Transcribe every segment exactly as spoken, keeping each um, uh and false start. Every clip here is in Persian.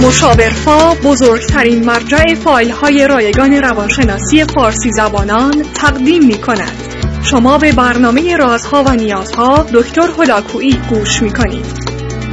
مشاورفا بزرگترین مرجع فایل های رایگان روانشناسی فارسی زبانان تقدیم می کند. شما به برنامه رازها و نیازها دکتر هلاکویی گوش می کنید.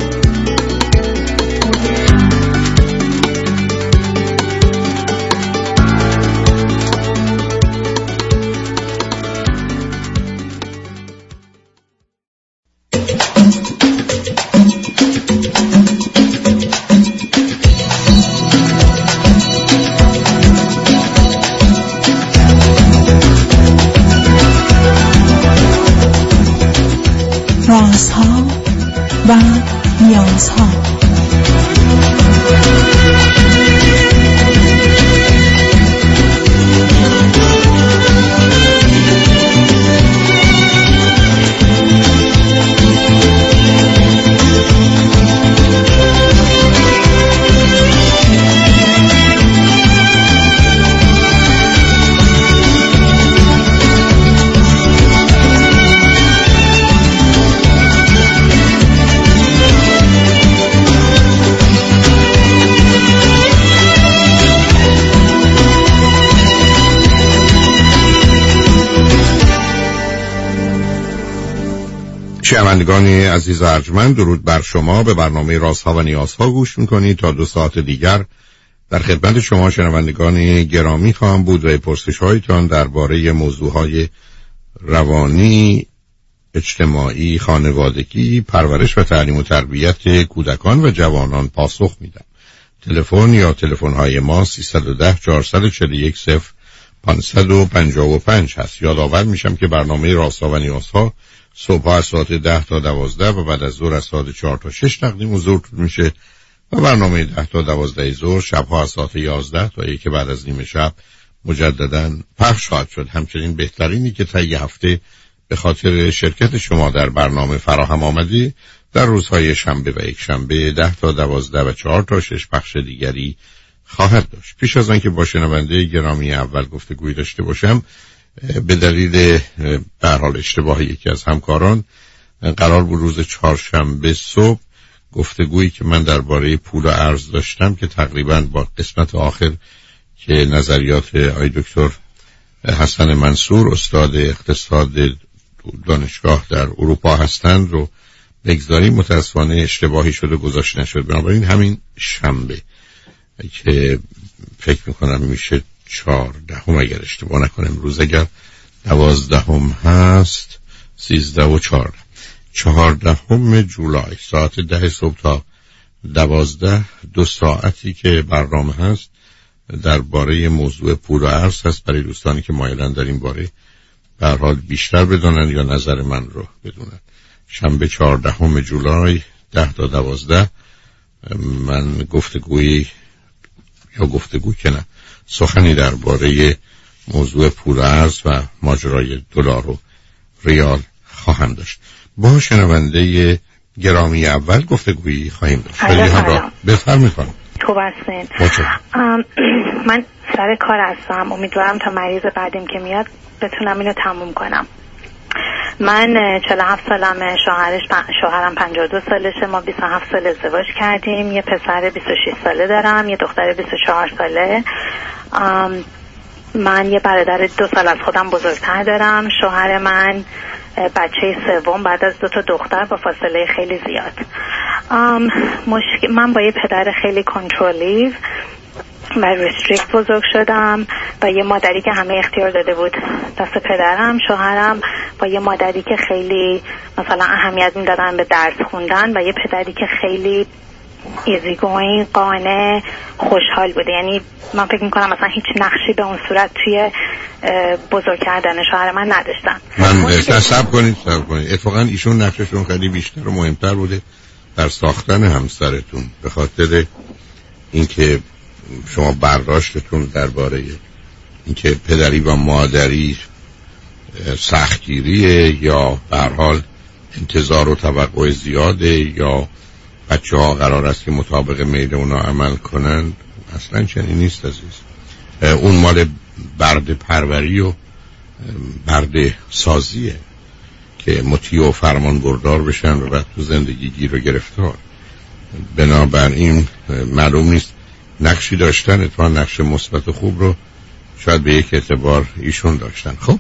رازها و نیازها. شنوندگان عزیز و ارجمند، درود بر شما. به برنامه رازها و نیازها گوش میکنید. تا دو ساعت دیگر در خدمت شما شنوندگان گرامی خواهم بود و پرسش هایتان درباره موضوعهای روانی، اجتماعی، خانوادگی، پرورش و تعلیم و تربیت کودکان و جوانان پاسخ میدم. تلفن یا تلفن های ما سیصد و ده چهارصد و چهل و یک صفر پانصد و پنجاه و پنج هست. یادآور میشم که برنامه رازها و نیازها صبح از ساعت ده تا دوازده و بعد از ظهر از ساعت چهار تا شش تقدیم حضور میشه و برنامه ده تا دوازده ظهر شبها از ساعت یازده تا یک بعد از نیم شب مجددا پخش خواهد شد. همچنین بهترینی که تا یه هفته به خاطر شرکت شما در برنامه فراهم آمده در روزهای شنبه و یک شنبه ده تا دوازده و چهار تا شش پخش دیگری خواهد داشت. پیش از آنکه با شنونده گرامی اول گفتگویی داشته باشم، به دلیل به هر حال اشتباه یکی از همکاران قرار بود روز چهارشنبه صبح گفتگویی که من درباره پول و ارز داشتم که تقریبا با قسمت آخر که نظریات آقای دکتر حسن منصور استاد اقتصاد دانشگاه در اروپا هستند رو بگذاریم، متاسفانه اشتباهی شده گذاشته نشد. بنابراین همین شنبه که فکر میکنم میشه چهاردهم اگر اشتباه نکنم، روز اگر دوازدهم هست سیزده و چهارده چهاردهم جولای ساعت ده صبح تا دوازده دو ساعتی که برنامه هست درباره موضوع پول و ارز هست برای دوستانی که مایلن در این باره به هر حال بیشتر بدونن یا نظر من رو بدونن. شنبه چهاردهم جولای ده تا دوازده من گفتگویی یا گفتگو که نه سخنی درباره موضوع پول ارز و ماجرای دلار و ریال خواهم داشت. با شنونده گرامی اول گفتگویی خواهیم داشت. خیلی همراه بفرمایید. خوب هستین؟ من سر کار هستم، امیدوارم تا مریض بعدیم که میاد بتونم اینو تموم کنم. من چهل و هفت سالمه، شوهرش شوهرم پنجاه و دو سالشه، ما بیست و هفت سال ازدواج کردیم، یه پسر بیست و شش ساله دارم، یه دختر بیست و چهار ساله. من یه برادر دو سال از خودم بزرگتر دارم. شوهر من بچه سوم بعد از دو تا دختر با فاصله خیلی زیاد. مشکل من با یه پدر خیلی کنترلیو و ریستریکت بزرگ شدم و یه مادری که همه اختیار داده بود دست پدرم. شوهرم با یه مادری که خیلی مثلا اهمیت میدادن به درس خوندن و یه پدری که خیلی ایزیگوین، قانع، خوشحال بوده. یعنی من فکر میکنم مثلا هیچ نقشی به اون صورت توی بزرگ کردن شوهر من نداشتن. من تصب کنید تصب کنید اتفاقا ایشون نقششون خیلی بیشتر و مهمتر بوده در ساختن همسرتون، به خاطر اینکه شما برداشتتون درباره اینکه پدری و مادری سختگیریه یا به هر حال انتظار و توقع زیاده یا بچه ها قرار است که مطابق میل اونا عمل کنند، اصلا چنین نیست عزیز. اون مال برد پروری و برد سازیه که مطیع و فرمان بردار بشن و بعد تو زندگی گیر و گرفتار. بنابراین معلوم نیست نقشی داشتن، اتفاقا نقش مثبت خوب رو شاید به یک اعتبار ایشون داشتن. خب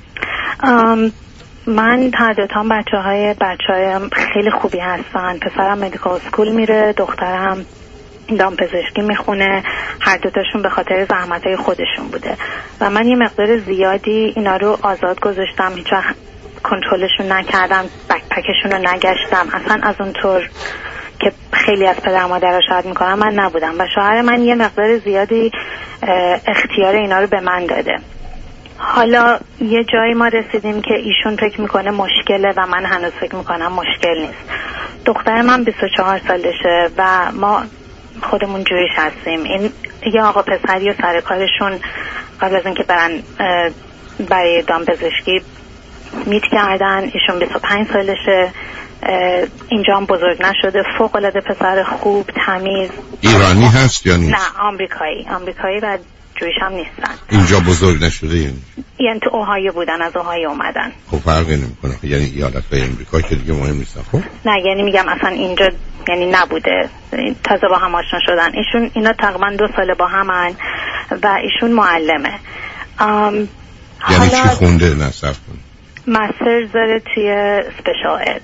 من هر دوتام بچه های بچه های خیلی خوبی هستن. پسرم مدیکال اسکول میره، دخترم دامپزشکی میخونه. هر دوتاشون به خاطر زحمت های خودشون بوده و من یه مقدار زیادی اینا رو آزاد گذاشتم، هیچ وقت کنترلشون نکردم، بکپکشون رو نگشتم. اصلا از اونطور که خیلی از پدر مادرها شاید میکنم من نبودم و شوهر من یه مقدار زیادی اختیار اینا رو به من داده. حالا یه جایی ما رسیدیم که ایشون فکر میکنه مشکله و من هنوز فکر میکنم مشکل نیست. دختر من بیست و چهار سالشه و ما خودمون جوریش هستیم. این یه آقا پسری و سر کارشون قبل از اینکه برن برای دامپزشکی میت کردن. ایشون بیست و پنج سالشه، اینجا هم بزرگ نشده، فوق العاده پسر خوب، تمیز. ایرانی هست یا نیست؟ نه، آمریکایی. آمریکایی و جویش هم نیستن. اینجا بزرگ نشده یعنی؟ یعنی تو اوهایو بودن، از اوهایو اومدن. خب فرقی نمیکنه، یعنی ایالت‌های آمریکا که دیگه مهم نیستن. خب نه، یعنی میگم اصلا اینجا یعنی نبوده، تازه با هم آشنا شدن. ایشون اینا تقریبا دو ساله با همن و ایشون معلمه. یعنی چی خونده؟ نصف کنه مسترز داره توی اسپشال اد.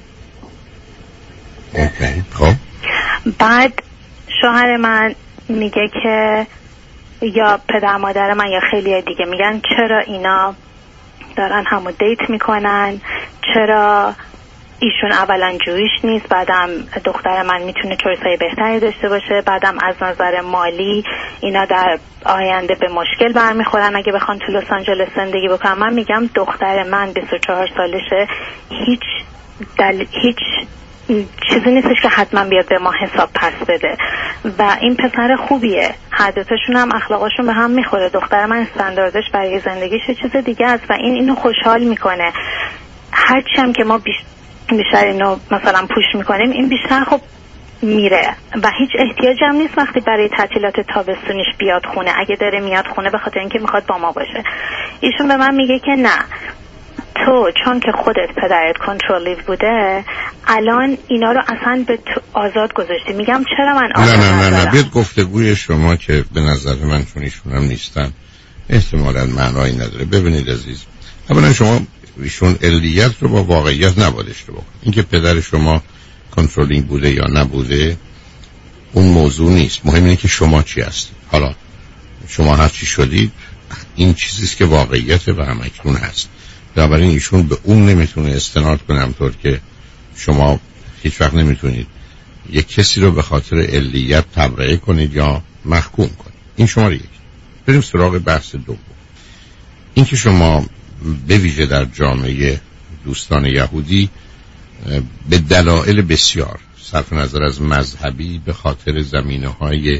اوکی. خب بعد شوهر من میگه که یا پدر مادر من یا خیلی دیگه میگن چرا اینا دارن همو دیت میکنن، چرا ایشون اولا جویش نیست، بعدم دختر من میتونه چویسای بهتری داشته باشه، بعدم از نظر مالی اینا در آینده به مشکل برمیخورن اگه بخوان تو لس آنجلس زندگی بکنن. من میگم دختر من بیست و چهار سالشه، هیچ دل... هیچ چیزی نیستش که حتما بیاد به ما حساب پس بده و این پسر خوبیه، هر دوتاشون هم اخلاقاشون به هم میخوره. دختر من استانداردش برای زندگیش چیز دیگه است و این اینو خوشحال میکنه. هرچی هم که ما بیش... بیشتر اینو مثلا پوش میکنیم این بیشتر خب میره و هیچ احتیاج هم نیست وقتی برای تعطیلات تابستونیش بیاد خونه. اگه داره میاد خونه به خاطر اینکه میخواد با ما باشه. ایشون به من میگه که نه، تو چون که خودت پدرت کنترلیو بوده الان اینا رو اصلا به تو آزاد گذاشتی. میگم چرا من آزاد نه نه نه نه نه بیاد گفتگوی شما که به نظر من چون ایشون هم نیستن احتمالاً معنایی نداره. ببینید عزیز، اولا شما ایشون علیت رو با واقعیت نباید اشتباه کنید. اینکه پدر شما کنترلینگ بوده یا نبوده اون موضوع نیست، مهم اینه که شما چی هستید. حالا شما هر چی شدید این چیزیست که واقعیت و همکنون هست. بنابراین ایشون به اون نمیتونه استناد کنه، همطور که شما هیچ وقت نمیتونید یک کسی رو به خاطر علیت تبرئه کنید یا محکوم کنید. این شماره یک. بریم سراغ بحث دوم. این که شما به ویژه در جامعه دوستان یهودی به دلایل بسیار صرف نظر از مذهبی به خاطر زمینه‌های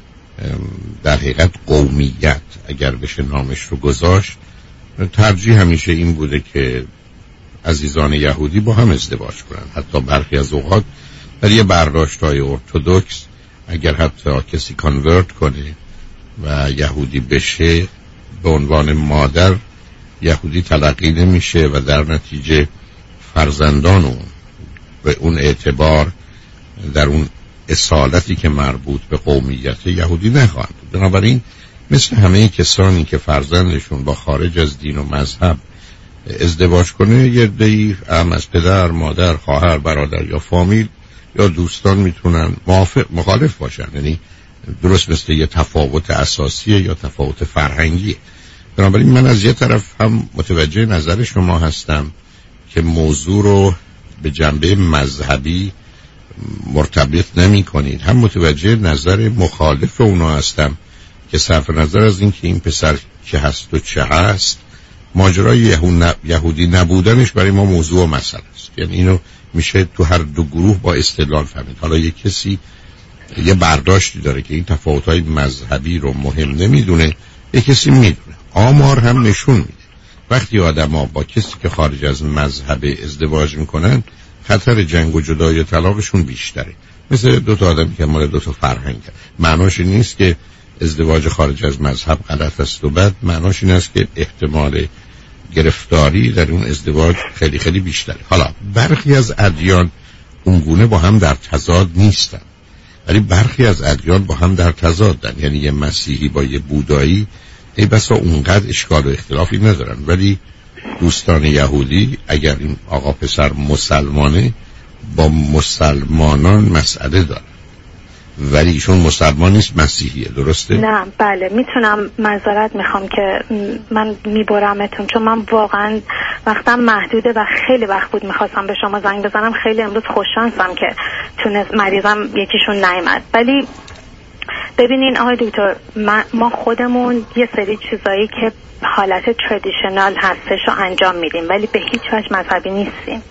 در حقیقت قومیت اگر بشه نامش رو گذاشت، ترجیح همیشه این بوده که عزیزان یهودی با هم ازدواج کنن. حتی برخی از اوقات در یه برداشت‌های ارتدوکس اگر حتی کسی کانورت کنه و یهودی بشه به عنوان مادر یهودی تلقی نمیشه و در نتیجه فرزندان اون به اون اعتبار در اون اصالتی که مربوط به قومیت یهودی نخواهند. بنابراین مثل همه کسانی که فرزندشون با خارج از دین و مذهب ازدواج کنه، یه عده‌ای هم از پدر، مادر، خواهر، برادر یا فامیل یا دوستان میتونن موافق مخالف باشن. یعنی درست مثل یه تفاوت اساسیه یا تفاوت فرهنگیه. بنابراین من از یه طرف هم متوجه نظر شما هستم که موضوع رو به جنبه مذهبی مرتبط نمی کنید، هم متوجه نظر مخالف اونا هستم که صرف نظر از این که این پسر که هست و چه هست، ماجرای یهودی نبودنش برای ما موضوع و مسئله است. یعنی اینو میشه تو هر دو گروه با استدلال فهمید. حالا یک کسی یه برداشتی داره که این تفاوت‌های مذهبی رو مهم نمیدونه، یک کسی میدونه. آمار هم نشون میده وقتی آدم‌ها با کسی که خارج از مذهب ازدواج میکنن خطر جنگ و جدایی و طلاقشون بیشتره. مثل دو تا آدمی که مال دو تا فرهنگ. معناش این نیست که ازدواج خارج از مذهب غلط است و بد، معناش این است که احتمال گرفتاری در اون ازدواج خیلی خیلی بیشتره. حالا برخی از ادیان اونگونه با هم در تضاد نیستن، ولی برخی از ادیان با هم در تضادن. یعنی یه مسیحی با یه بودایی ای بسا اونقدر اشکال و اختلافی ندارن، ولی دوستان یهودی اگر این آقا پسر مسلمانه با مسلمانان مسئله دارن، ولی ایشون مسلمان نیست، مسیحیه. درسته؟ نه بله، میتونم معذرت میخوام که من میبرمتون، چون من واقعا وقتم محدوده و خیلی وقت بود میخواستم به شما زنگ بزنم. خیلی امروز خوششانسم که تونست مریضم یکیشون نیامد. ولی ببینین آقای دکتر، ما خودمون یه سری چیزایی که حالت تردیشنال هستش رو انجام میدیم، ولی به هیچ وجه مذهبی نیستیم.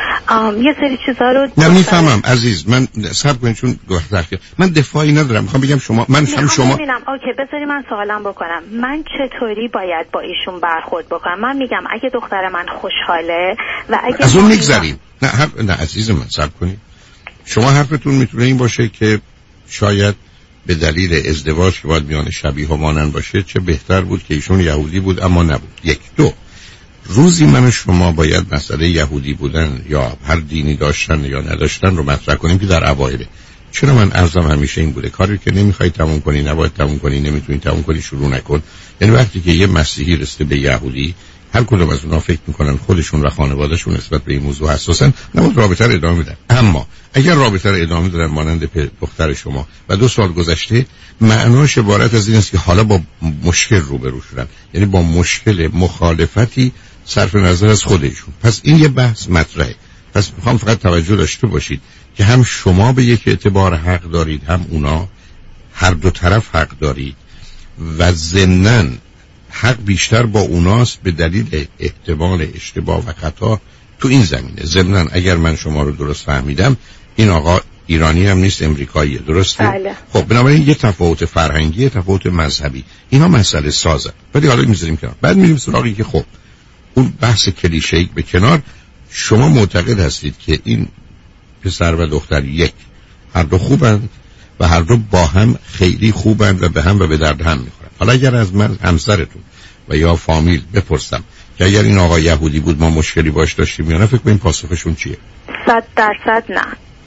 یه سری چیزا رو نه میفهمم عزیز، من صبر کنید چون من دفاعی ندارم، میخوام بگم شما من فهم شما ببینم. اوکی بذاری من سوالم بکنم، من چطوری باید با ایشون برخورد بکنم؟ من میگم اگه دختر من خوشحاله و اگه از اون میگذریم. نه حرف نه عزیز من، صبر کنید. شما حرفتون میتونه این باشه که شاید به دلیل ازدواج که باید میان شبیه و مانند باشه، چه بهتر بود که ایشون یهودی بود اما نبود. یک دو روزی من و شما باید مسئله یهودی بودن یا هر دینی داشتن یا نداشتن رو مطرح کنیم که در اوایل. چرا من عرضم همیشه این بوده، کاری که نمیخوای تموم کنی نباید تموم کنی، نمیتونی تموم کنی شروع نکن. یعنی وقتی که یه مسیحی رسته به یهودی، هر کدوم از اونها فکر میکنن خودشون و خانوادهشون نسبت به این موضوع حساسن، نباید رابطه رو ادامه بدن. اما اگر رابطه رو ادامه دادن مانند دختر شما و دو سال گذشته، معناش عبارت از این است که حالا با مشکل روبرو شدن، یعنی با مشکل مخالفتی صرف نظر از خودشون. پس این یه بحث مطرحه. پس میخوام فقط توجه داشته باشید که هم شما به یک اعتبار حق دارید، هم اونا، هر دو طرف حق دارید و ضمناً حق بیشتر با اوناست به دلیل احتمال اشتباه و خطا تو این زمینه. ضمناً اگر من شما رو درست فهمیدم، این آقا ایرانی هم نیست، امریکاییه. درسته؟ بله. خب بنابراین یه تفاوت فرهنگی، یه تفاوت مذهبی، اینا مسئله سازه. ولی حالا میذاریم کنار، بعد میریم سراغی که خب اون بحث کلیشه‌ای به کنار، شما معتقد هستید که این پسر و دختر یک هر دو خوبند و هر دو با هم خیلی خوبند و به هم و به درد هم میخورن. حالا اگر از من همسرتون و یا فامیل بپرسم که اگر این آقا یهودی بود ما مشکلی باش داشتیم یا نه، فکر کنین پاسخشون چیه؟ صد درصد نه.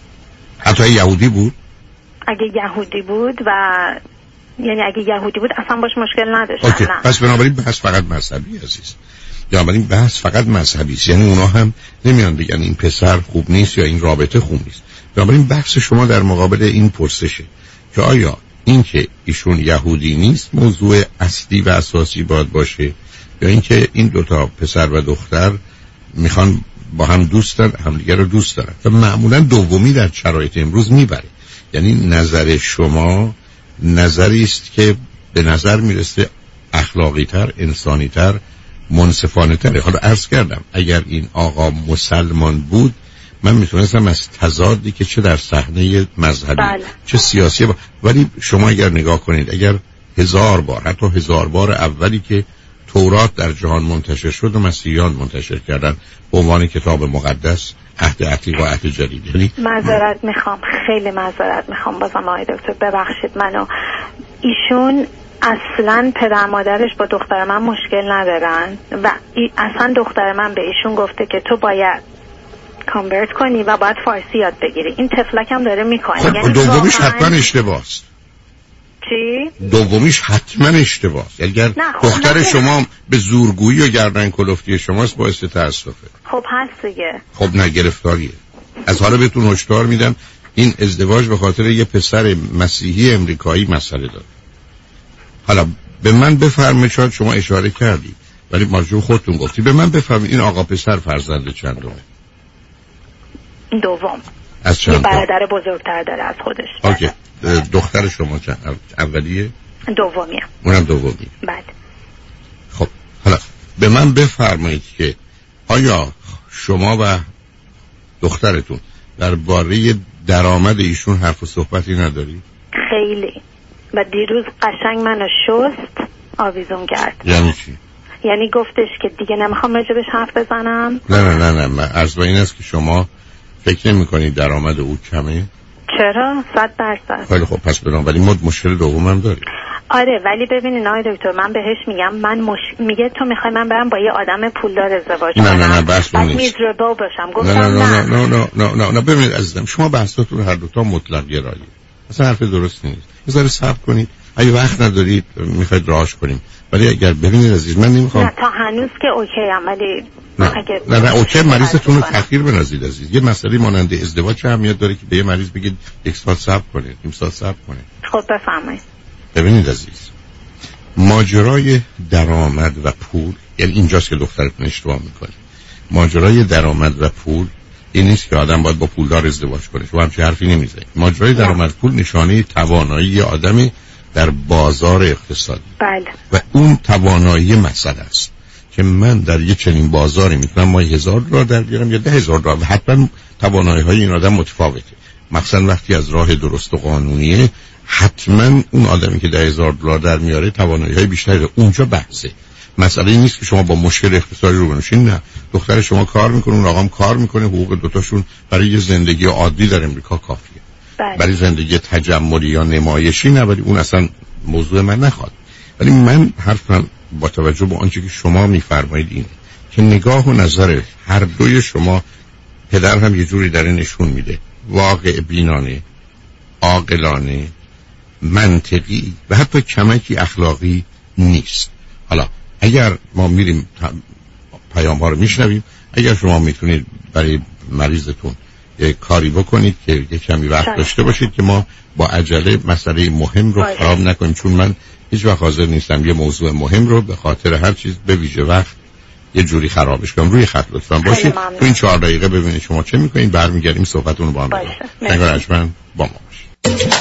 حتی یهودی بود؟ اگه یهودی بود و یعنی اگه یهودی بود اصلا باش مشکل نداشتن. اوکی. پس بنابراین بحث فقط مذهبی عزیز. بنابراین بحث فقط مذهبی است. یعنی اونا هم نمیان بگن این پسر خوب نیست یا این رابطه خوب نیست. بنابراین بحث شما در مقابل این پرسشه که آیا این که ایشون یهودی نیست موضوع اصلی و اساسی باید باشه، یا اینکه این دوتا پسر و دختر میخوان با هم دوست دارن، همدیگه رو دوست دارن. و معمولا دومی در شرایط امروز میبره. یعنی نظر شما نظری است که به نظر میرسه اخلاقی تر، انسانی تر، منصفانه تره. حالا عرض کردم اگر این آقا مسلمان بود، من میتونستم از تضادی که چه در صحنه مذهبی بله. چه سیاسی با... ولی شما اگر نگاه کنید، اگر هزار بار حتی هزار بار اولی که تورات در جهان منتشر شد و مسیحیان منتشر کردن به عنوان کتاب مقدس، عهد عتیق و عهد جدید. یعنی معذرت میخوام، خیلی معذرت میخوام بازم آقای دکتر، ببخشید منو. ایشون اصلا پدر مادرش با دختر من مشکل ندارن و اصلا دختر من به ایشون گفته که تو باید کانورت کنی و باید فارسی یاد بگیری. این تفلک هم داره میکنه. خب یعنی دومیش حتما اشتباهست. چی؟ دومیش حتما اشتباهست. اگر دختر نه شما به زورگویی و گردن کلفتی شماست باعث تأسفه. خب هست دیگه. خب نه گرفتاریه. از حالا بهتون هشدار میدم این ازدواج به خاطر یه پسر مسیحی امریکایی مسئله داره. حالا به من بفرمایید، شاید شما اشاره کردی ولی ماجرا خودتون گفتی، به من بفرمایید این آقا پسر فرزند چندمه؟ دوم. از چند؟ یه برادر بزرگتر داره از خودش. اوکی. دختر شما چند؟ اولیه؟ دومیه. اونم دومی. بله. خب حالا به من بفرمایید که آیا شما و دخترتون درباره درآمد ایشون حرف و صحبتی ندارید؟ خیلی. و دیروز قشنگ منو شست آویزون کرد. یعنی چی؟ یعنی گفتش که دیگه نمیخوام راجبش حرف بزنم. نه نه نه نه من عرض به این است که شما فکر نمی کنید درآمد او کمه؟ چرا؟ صد درصد. خیلی خب پس بنابراین ما مشکل دوم هم داریم. آره ولی ببینین آقای دکتر من بهش میگم من مش... میگه تو میخوای من برم با یه آدم پولدار ازدواج کنم. نه نه نه بحث اون نیست. میزربل باشم. گفتم نه نه نه نه نه نه نه ببینید عزیزم شما بحثاتون هر دو تا مطلق گرایی. اصلا حرف درست نیست. بذار صبر کنید. اگه وقت ندارید میخواید راهش کنیم. ولی اگر ببینید عزیز من نمیخوام. نه تا هنوز که اوکی ام ولی نه اگه نه, نه اوکی مریضتون رو تأخیر بنازید عزیز. یه مسئله مانند ازدواج چه اهمیت داره که به یه مریض بگید یک ساعت صبر کنید، نیم ساعت صبر کنید. خب بفرمایید. ببینید عزیز ماجرای درآمد و پول، یعنی اینجاست که دخترتون اشتباه میکنه. ماجرای درآمد و پول این نیست که آدم باید با پولدار ازدواج کنه. شما همچین حرفی نمیزنید. ماجرای درآمد پول نشانه توانایی یه آدمی در بازار اقتصادی. بله. و اون توانایی مسئله است که من در یه چنین بازاری میتونم ماهی هزار دلار در بیارم یا ده هزار دلار و حتما توانایی های این آدم متفاوته. مثلا وقتی از راه درست و قانونیه حتما اون آدمی که ده هزار دلار در میاره توانایی های بیشتری داره. اونجا بحثه. مسئله این نیست که شما با مشکل اقتصادی رو بنشین. نه، دختر شما کار میکنه، اون آقام کار میکنه، حقوق دوتاشون برای یه زندگی عادی در امریکا کافیه. بله. برای زندگی تجملی یا نمایشی نه، ولی اون اصلا موضوع من نخواد. ولی من حرفم با توجه به آنچه که شما میفرمایید اینه که نگاه و نظر هر دوی شما پدر هم یه جوری در این نشون میده واقع بینانه، عاقلانه، منطقی و حتی کمکی اخلاقی نیست. حالا اگر ما میریم پیام ها رو میشنویم، اگر شما میتونید برای مریضتون یک کاری بکنید که یک کمی وقت داشته باشید که ما با عجله مسئله مهم رو خراب نکنیم، چون من هیچ وقت حاضر نیستم یه موضوع مهم رو به خاطر هر چیز به ویژه وقت یه جوری خرابش کنم. روی خط لطفا باشید. تو این چهار دقیقه ببینید شما چه میکنید، برمیگردیم صحبتون رو با هم بکنیم. شنگار اجمن با ما باشید.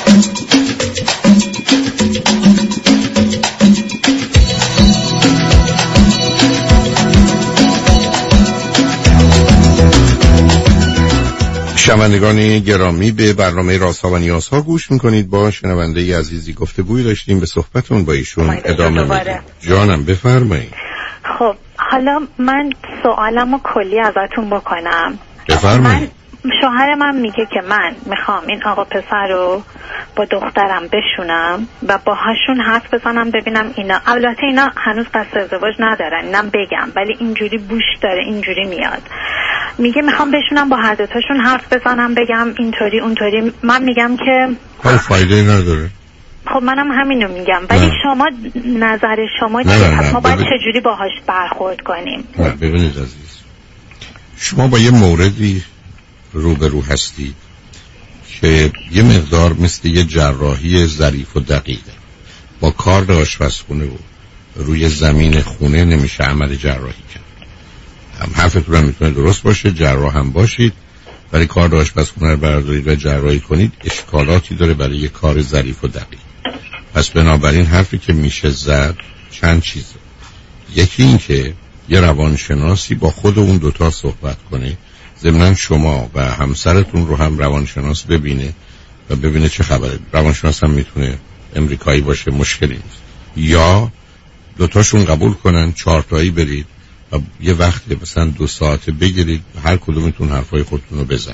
شنوندگان گرامی به برنامه رازها و نیازها گوش میکنید. با شنونده عزیزی گفتگوی داشتیم، به صحبتون با ایشون ادامه میدیم. جانم بفرمایید. خب حالا من سوالمو کلی ازتون بکنم. بفرمایید. شوهر من میگه که من میخوام این آقا پسر رو با دخترم بشونم و باهاشون حرف بزنم ببینم اینا، البته اینا هنوز قصد ازدواج ندارن، اینم بگم، ولی اینجوری بوش داره، اینجوری میاد. میگه میخوام بشونم با هر دوتاشون حرف بزنم بگم اینطوری اونطوری. من میگم که حال فایده نداره. خب منم همینو میگم، ولی نه. شما نظر شما چیه؟ ما باید چجوری باهاش برخورد کنیم؟ نه ببینید عزیز، شما با یه موردی روبرو هستی که یه مقدار مثل یه جراحی ظریف و دقیقه. با کار آشپزخونه و روی زمین خونه نمیشه عمل جراحی کرد. هم حرفتون هم میتونه درست باشه، جراح هم باشید، ولی کار آشپزخونه رو بردارید و جراحی کنید اشکالاتی داره برای یه کار ظریف و دقیق. پس بنابراین حرفی که میشه زد چند چیزه. یکی این که یه روانشناسی با خود اون دوتا صحبت کنه، ضمناً شما و همسرتون رو هم روانشناس ببینه و ببینه چه خبره. روانشناس هم میتونه امریکایی باشه، مشکلی نیست. یا دوتاشون قبول کنن چهارتایی برید و یه وقت مثلا دو ساعته بگیرید هر کدومتون حرفای خودتون رو بزنید.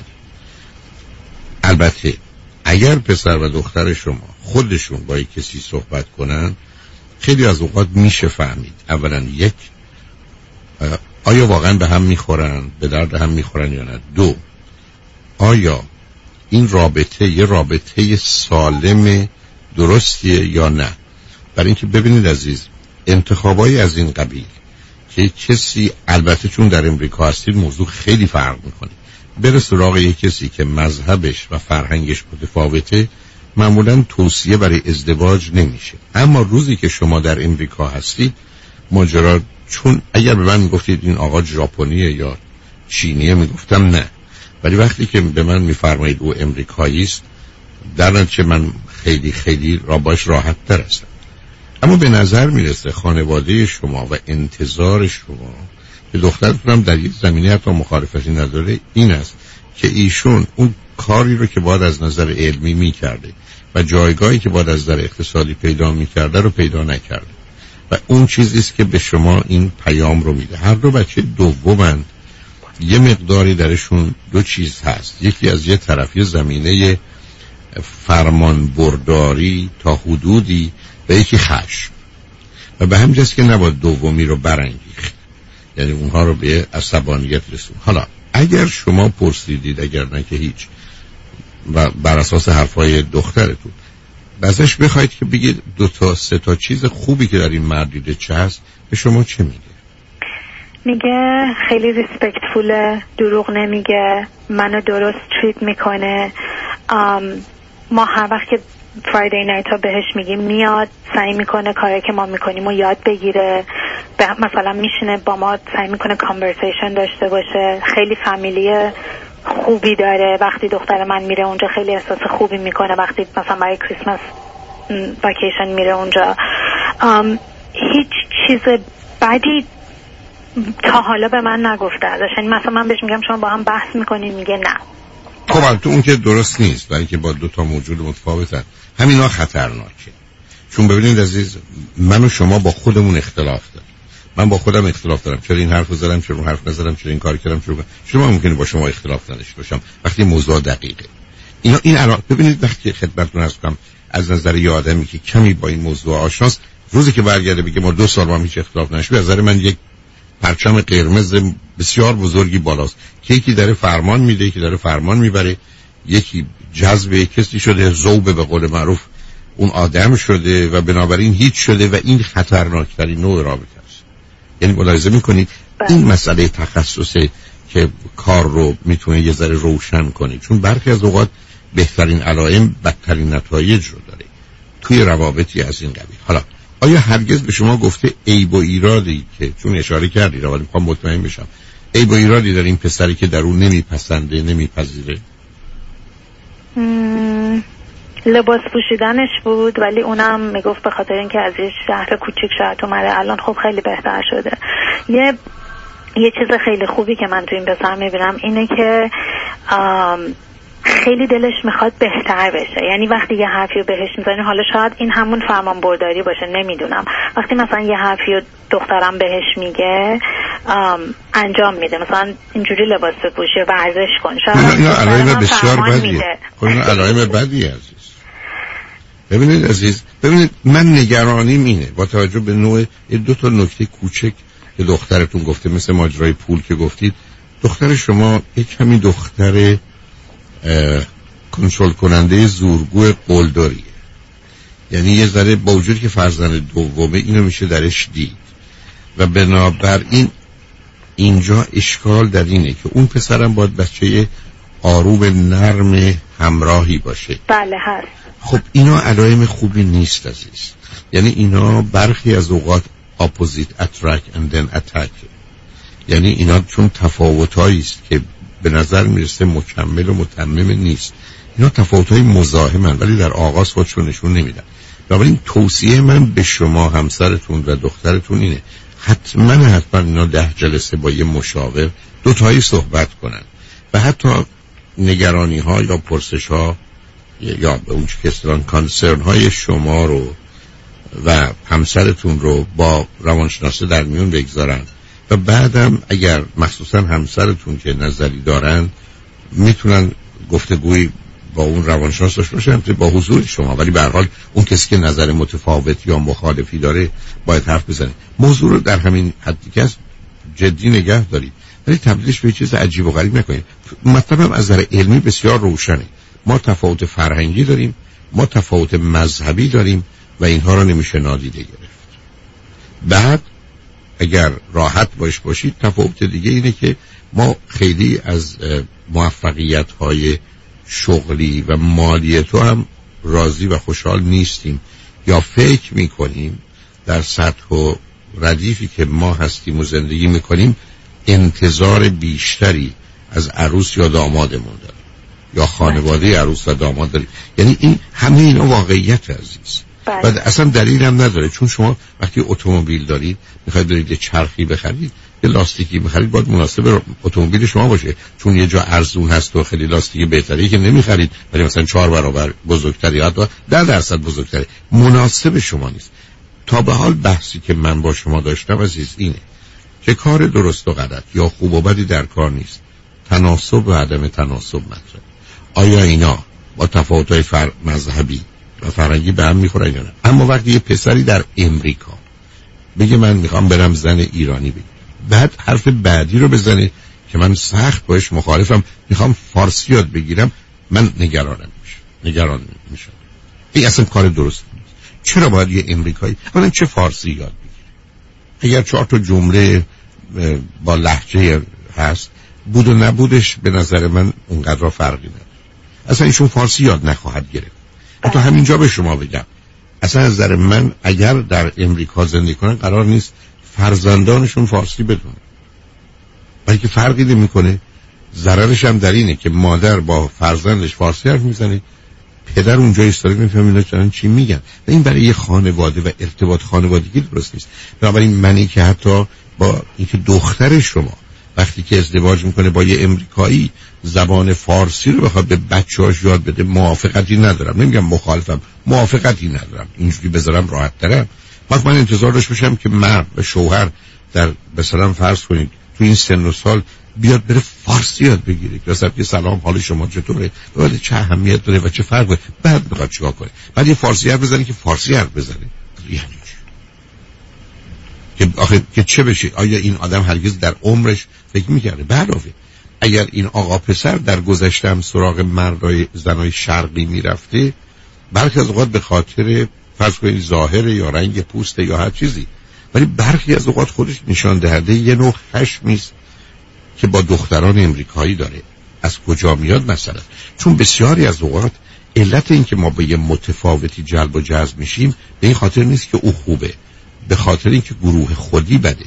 البته اگر پسر و دختر شما خودشون با یک کسی صحبت کنن خیلی از اوقات میشه فهمید اولا یک آیا واقعا به هم میخورن، به درد هم میخورن یا نه. دو، آیا این رابطه یه رابطه سالم درستیه یا نه. برای اینکه ببینید عزیز، انتخابایی از این قبیل که کسی، البته چون در امریکا هستید موضوع خیلی فرق میکنه، بره سراغ یک کسی که مذهبش و فرهنگش متفاوته، معمولا توصیه برای ازدواج نمیشه. اما روزی که شما در امریکا هستید ماجرا، چون اگر به من میگفتید این آقا ژاپنیه یا چینیه میگفتم نه، ولی وقتی که به من میفرمایید او امریکایی است، در نتیجه من خیلی خیلی را باش راحت تر هستم. اما به نظر میرسه خانواده شما و انتظار شما که دخترتون هم در یک زمینه حتی مخالفتی نداره این است که ایشون اون کاری رو که باید از نظر علمی میکرده و جایگاهی که باید از نظر اقتصادی پیدا میکرده رو پیدا نکرده و اون چیزیست که به شما این پیام رو میده. هر دو بچه دومن، یه مقداری درشون دو چیز هست. یکی از یه طرف یه زمینه فرمان برداری تا حدودی و یکی خشم و به همین جاست که نباید دومی رو برانگیخت، یعنی اونها رو به عصبانیت رسون. حالا اگر شما پرسیدید، اگر نه که هیچ، و بر اساس حرفای دخترتون ازش بخواید که بگید دو تا سه تا چیز خوبی که در این مرد دیده چه هست، به شما چه میگه؟ میگه خیلی ریسپکتفوله، دروغ نمیگه، منو درست تریت میکنه. ما هر وقت که فرایدی نایت ها بهش میگیم میاد، سعی میکنه کاری که ما میکنیم و یاد بگیره. مثلا میشینه با ما، سعی میکنه کانورسیشن داشته باشه. خیلی فامیلی خوبی داره. وقتی دختر من میره اونجا خیلی احساس خوبی میکنه. وقتی مثلا برای کریسمس واکیشن میره اونجا، هیچ چیز بدی تا حالا به من نگفته ازش. یعنی مثلا من بهش میگم شما با هم بحث میکنین، میگه نه. خب تو اون که درست نیست، برای که با دو تا موجود متفاوتن. همینا خطرناکه. چون ببینید عزیز، من و شما با خودمون اختلاف داریم. من با خودم اختلاف دارم، چرا این حرفو زدم، چرا اون حرف نزدم، چرا این کار کردم، چرا شما ممکنه با شما اختلاف نداشته باشم وقتی موضوع دقیقه. اینا این الان ببینید وقتی خدمتتون هستم از نظر یه آدمی که کمی با این موضوع آشناست، روزی که برگرده بگه ما دو سال با هم هیچ اختلاف نشد، از نظر من یک پرچم قرمز بسیار بزرگی بالاست که یکی داره فرمان میده، یکی داره فرمان میبره، یکی جذب کسی شده، ذوب به قول معروف اون آدم شده و بنابراین هیچ شده و این خطرناکترین نوع رابطه است. یعنی ملاحظه میکنید این مسئله تخصصه که کار رو میتونه یه ذره روشن کنه، چون برخی از اوقات بهترین علائم بدترین نتایج رو داره توی روابطی از این قبیل. حالا آیا هرگز به شما گفته عیب و ایرادی که چون اشاره کردید ولی میخوام مطمئن بشم عیب و ایرادی در این پسری که در اون نمیپسنده، نمیپذیره؟ مم... لباس پوشیدنش بود، ولی اونم میگفت به خاطر اینکه از یه شهر کوچیک شهر اومده، الان خب خیلی بهتر شده. یه یه چیز خیلی خوبی که من تو این پسر میبینم اینه که آم... خیلی دلش میخواد بهتر بشه. یعنی وقتی یه حرفی رو بهش میزنی، حالا شاید این همون فرمان برداری باشه، نمیدونم، وقتی مثلا یه حرفی رو دخترم بهش میگه انجام میده، مثلا اینجوری لباس بپوشه، ورزش کن، شاید اینا علائم بسیار بدیه. اینا علائم بدیه عزیز. ببینید عزیز، ببینید من نگرانیم اینه با توجه به نوع دو تا نکته کوچک که دخترتون گفته، مثل ماجرای پول که گفتید، دختر شما یک کمی دختر کنترل کننده زورگو قلدریه. یعنی یه ذره با وجودی که فرزند دومه اینو میشه درش دید و بنابراین اینجا اشکال در اینه که اون پسرم باید بچه آروم نرم همراهی باشه. بله هست. خب اینا علائم خوبی نیست عزیز. یعنی اینا برخی از اوقات opposite attract and then attack. یعنی اینا چون تفاوتایی است که به نظر میرسه مکمل و متمم نیست، اینا تفاوت‌های مزاحمن ولی در آغاز خودشون نشون نمیدن. بنابراین توصیه من به شما همسرتون و دخترتون اینه حتما حتما اینا ده جلسه با یه مشاور دوتایی صحبت کنن و حتی نگرانی ها یا پرسش ها یا به اون که اصطلاحاً کانسرن های شما رو و همسرتون رو با روانشناسه در میون بگذارن و بعدم اگر مخصوصا همسرتون که نظری دارن میتونن گفتگوی با اون روانشناس داشته باشن با حضور شما، ولی به هر حال اون کسی که نظر متفاوت یا مخالفی داره باید حرف بزنه. موضوع رو در همین حدی که جدی نگه دارید ولی تبدیلش به چیز عجیب و غریب نکنید. مطلبم از نظر علمی بسیار روشنه. ما تفاوت فرهنگی داریم، ما تفاوت مذهبی داریم و اینها رو نمیشه نادیده گرفت. بعد اگر راحت باش باشید تفاوت دیگه اینه که ما خیلی از موفقیت‌های شغلی و مالی تو هم راضی و خوشحال نیستیم یا فکر میکنیم در سطح و ردیفی که ما هستیم و زندگی میکنیم انتظار بیشتری از عروس یا دامادمون داریم یا خانواده عروس و داماد داریم. یعنی این همه اینا واقعیت عزیز. بعد اصلا دلیل هم نداره، چون شما وقتی اتومبیل دارید میخواید برید یه چرخی بخرید، یه لاستیکی بخرید باید مناسب اتومبیل شما باشه، چون یه جا ارزون هست و خیلی لاستیک بهتری که نمیخرید ولی مثلا چهار برابر بزرگتری حتی ده درصد بزرگتری مناسب شما نیست. تا به حال بحثی که من با شما داشتم عزیز اینه که کار درست و غلط یا خوب و بدی در کار نیست، تناسب و عدم تناسب مطرحه. آیا اینا با تفاوت‌های فر مذهبی و فرنگی به هم میخورن یا نه. اما وقتی یه پسری در امریکا بگه من میخوام برم زن ایرانی بگم، بعد حرف بعدی رو بزنه که من سخت باش مخالفم، میخوام فارسی یاد بگیرم، من نگرانم میشم نگران میشم. این اصلا کار درست نیست. چرا باید یه امریکایی اولا چه فارسی یاد بگیره؟ اگر چهار تا جمله با لهجه هست، بود و نبودش به نظر من اونقدر فرقی نداره. اصلا ایشون فارسی یاد نخواهد گرفت. حتی همینجا به شما بگم، اصلا از نظر من اگر در امریکا زندگی کنن قرار نیست فرزندانشون فارسی بدونن، بلکه فرقی نمیکنه. ضررش هم در اینه که مادر با فرزندش فارسی حرف میزنه، پدر اونجا ایستاده میفهمه اینا چی میگن. و این برای یه خانواده و ارتباط خانوادگی درست نیست. بنابراین منی که حتی با اینکه دختر شما وقتی که ازدواج میکنه با یه امریکایی زبان فارسی رو بخواد به بچه‌هاش یاد بده، موافقتی ندارم. نمیگم مخالفم، موافقتی ندارم. اینجوری بذارم راحت ترم. وقت من انتظار داشته باشم که مرد و شوهر در مثلا فرض کنید تو این سن و سال بیاد بره فارسی یاد بگیره که اصلا سلام حال شما چطوره، بعد چه اهمیت داره و چه فرقه، بعد بخواد چیکار کنه، بعد یه فارسی حرف بزنه که فارسی حرف بزنه. یعنی که آخه که چه بشه؟ آیا این آدم هرگز در عمرش فکر می‌کرده؟ علاوه اگر این آقا پسر در گذشته هم سراغ مردای زنای شرقی میرفته، برخی از اوقات به خاطر فرض کنید ظاهر یا رنگ پوست یا هر چیزی، ولی برخی از اوقات خودش نشان دهنده یه نوع خشمی است که با دختران امریکایی داره. از کجا میاد مثلا؟ چون بسیاری از اوقات علت این که ما به یه متفاوتی جلب و جذب میشیم به این خاطر نیست که او خوبه، به خاطر اینکه گروه خودی بده.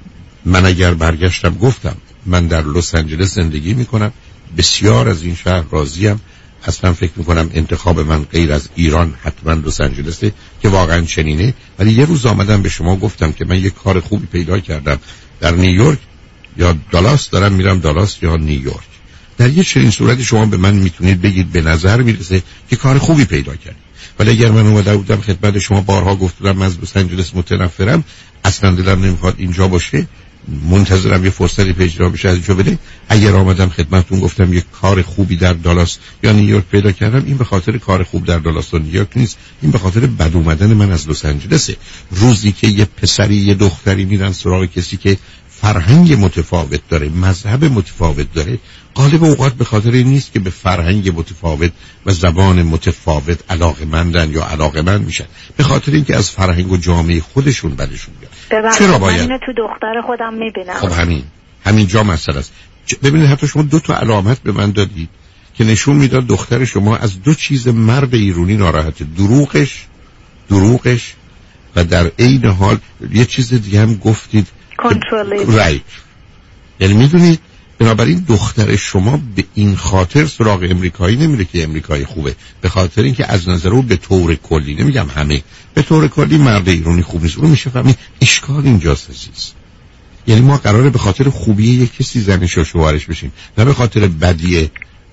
من اگر برگشتم گفتم من در لس آنجلس زندگی میکنم، بسیار از این شهر راضیم، اصلا فکر میکنم انتخاب من غیر از ایران حتما لس آنجلسه که واقعا چنینه. ولی یه روز آمدم به شما گفتم که من یه کار خوبی پیدا کردم در نیویورک یا دالاس، دارم میرم دالاس یا نیویورک. در یه چنین صورتی شما به من میتونید بگید به نظر میرسه که کار خوبی پیدا کردید. ولی اگر من اومده بودم خدمت شما بارها گفتم من از لس آنجلس متنفرم، اصلا دلم نمیخواد اینجا باشه، منتظرم یه فرصتی پیدا بشه از اینجا بده، اگر آمدم خدمتتون گفتم یه کار خوبی در دالاس یا نیویورک پیدا کردم، این به خاطر کار خوب در دالاس و نیویورک نیست، این به خاطر بد اومدن من از لس آنجلسه. روزی که یه پسری یه دختری میرن سراغ کسی که فرهنگ متفاوت داره، مذهب متفاوت داره، غالب اوقات به خاطر این نیست که به فرهنگ متفاوت و زبان متفاوت علاقه‌مندن یا علاقه‌مند میشن، به خاطر اینکه از فرهنگ و جامعه خودشون بدشون میاد. چرا باید؟ من اینو تو دختر خودم میبینم. خب همین همین جا مسئله است. ببینید حتی شما دو تا علامت به من دادید که نشون میداد دختر شما از دو چیز مرد ایرانی ناراحته، دروغش دروغش و در عین حال یه چیز دیگه هم گفتید، کنترل. رایت. یعنی میدونید بنابراین دختر شما به این خاطر سراغ امریکایی نمیره که امریکایی خوبه، به خاطر اینکه از نظر او به طور کلی، نمیگم همه، به طور کلی مرد ایرانی خوب نیست. اون میشه فهمید اشکال اینجاست عزیز. یعنی ما قراره به خاطر خوبی یک کسی زنش و شوهرش بشیم، نه به خاطر بدی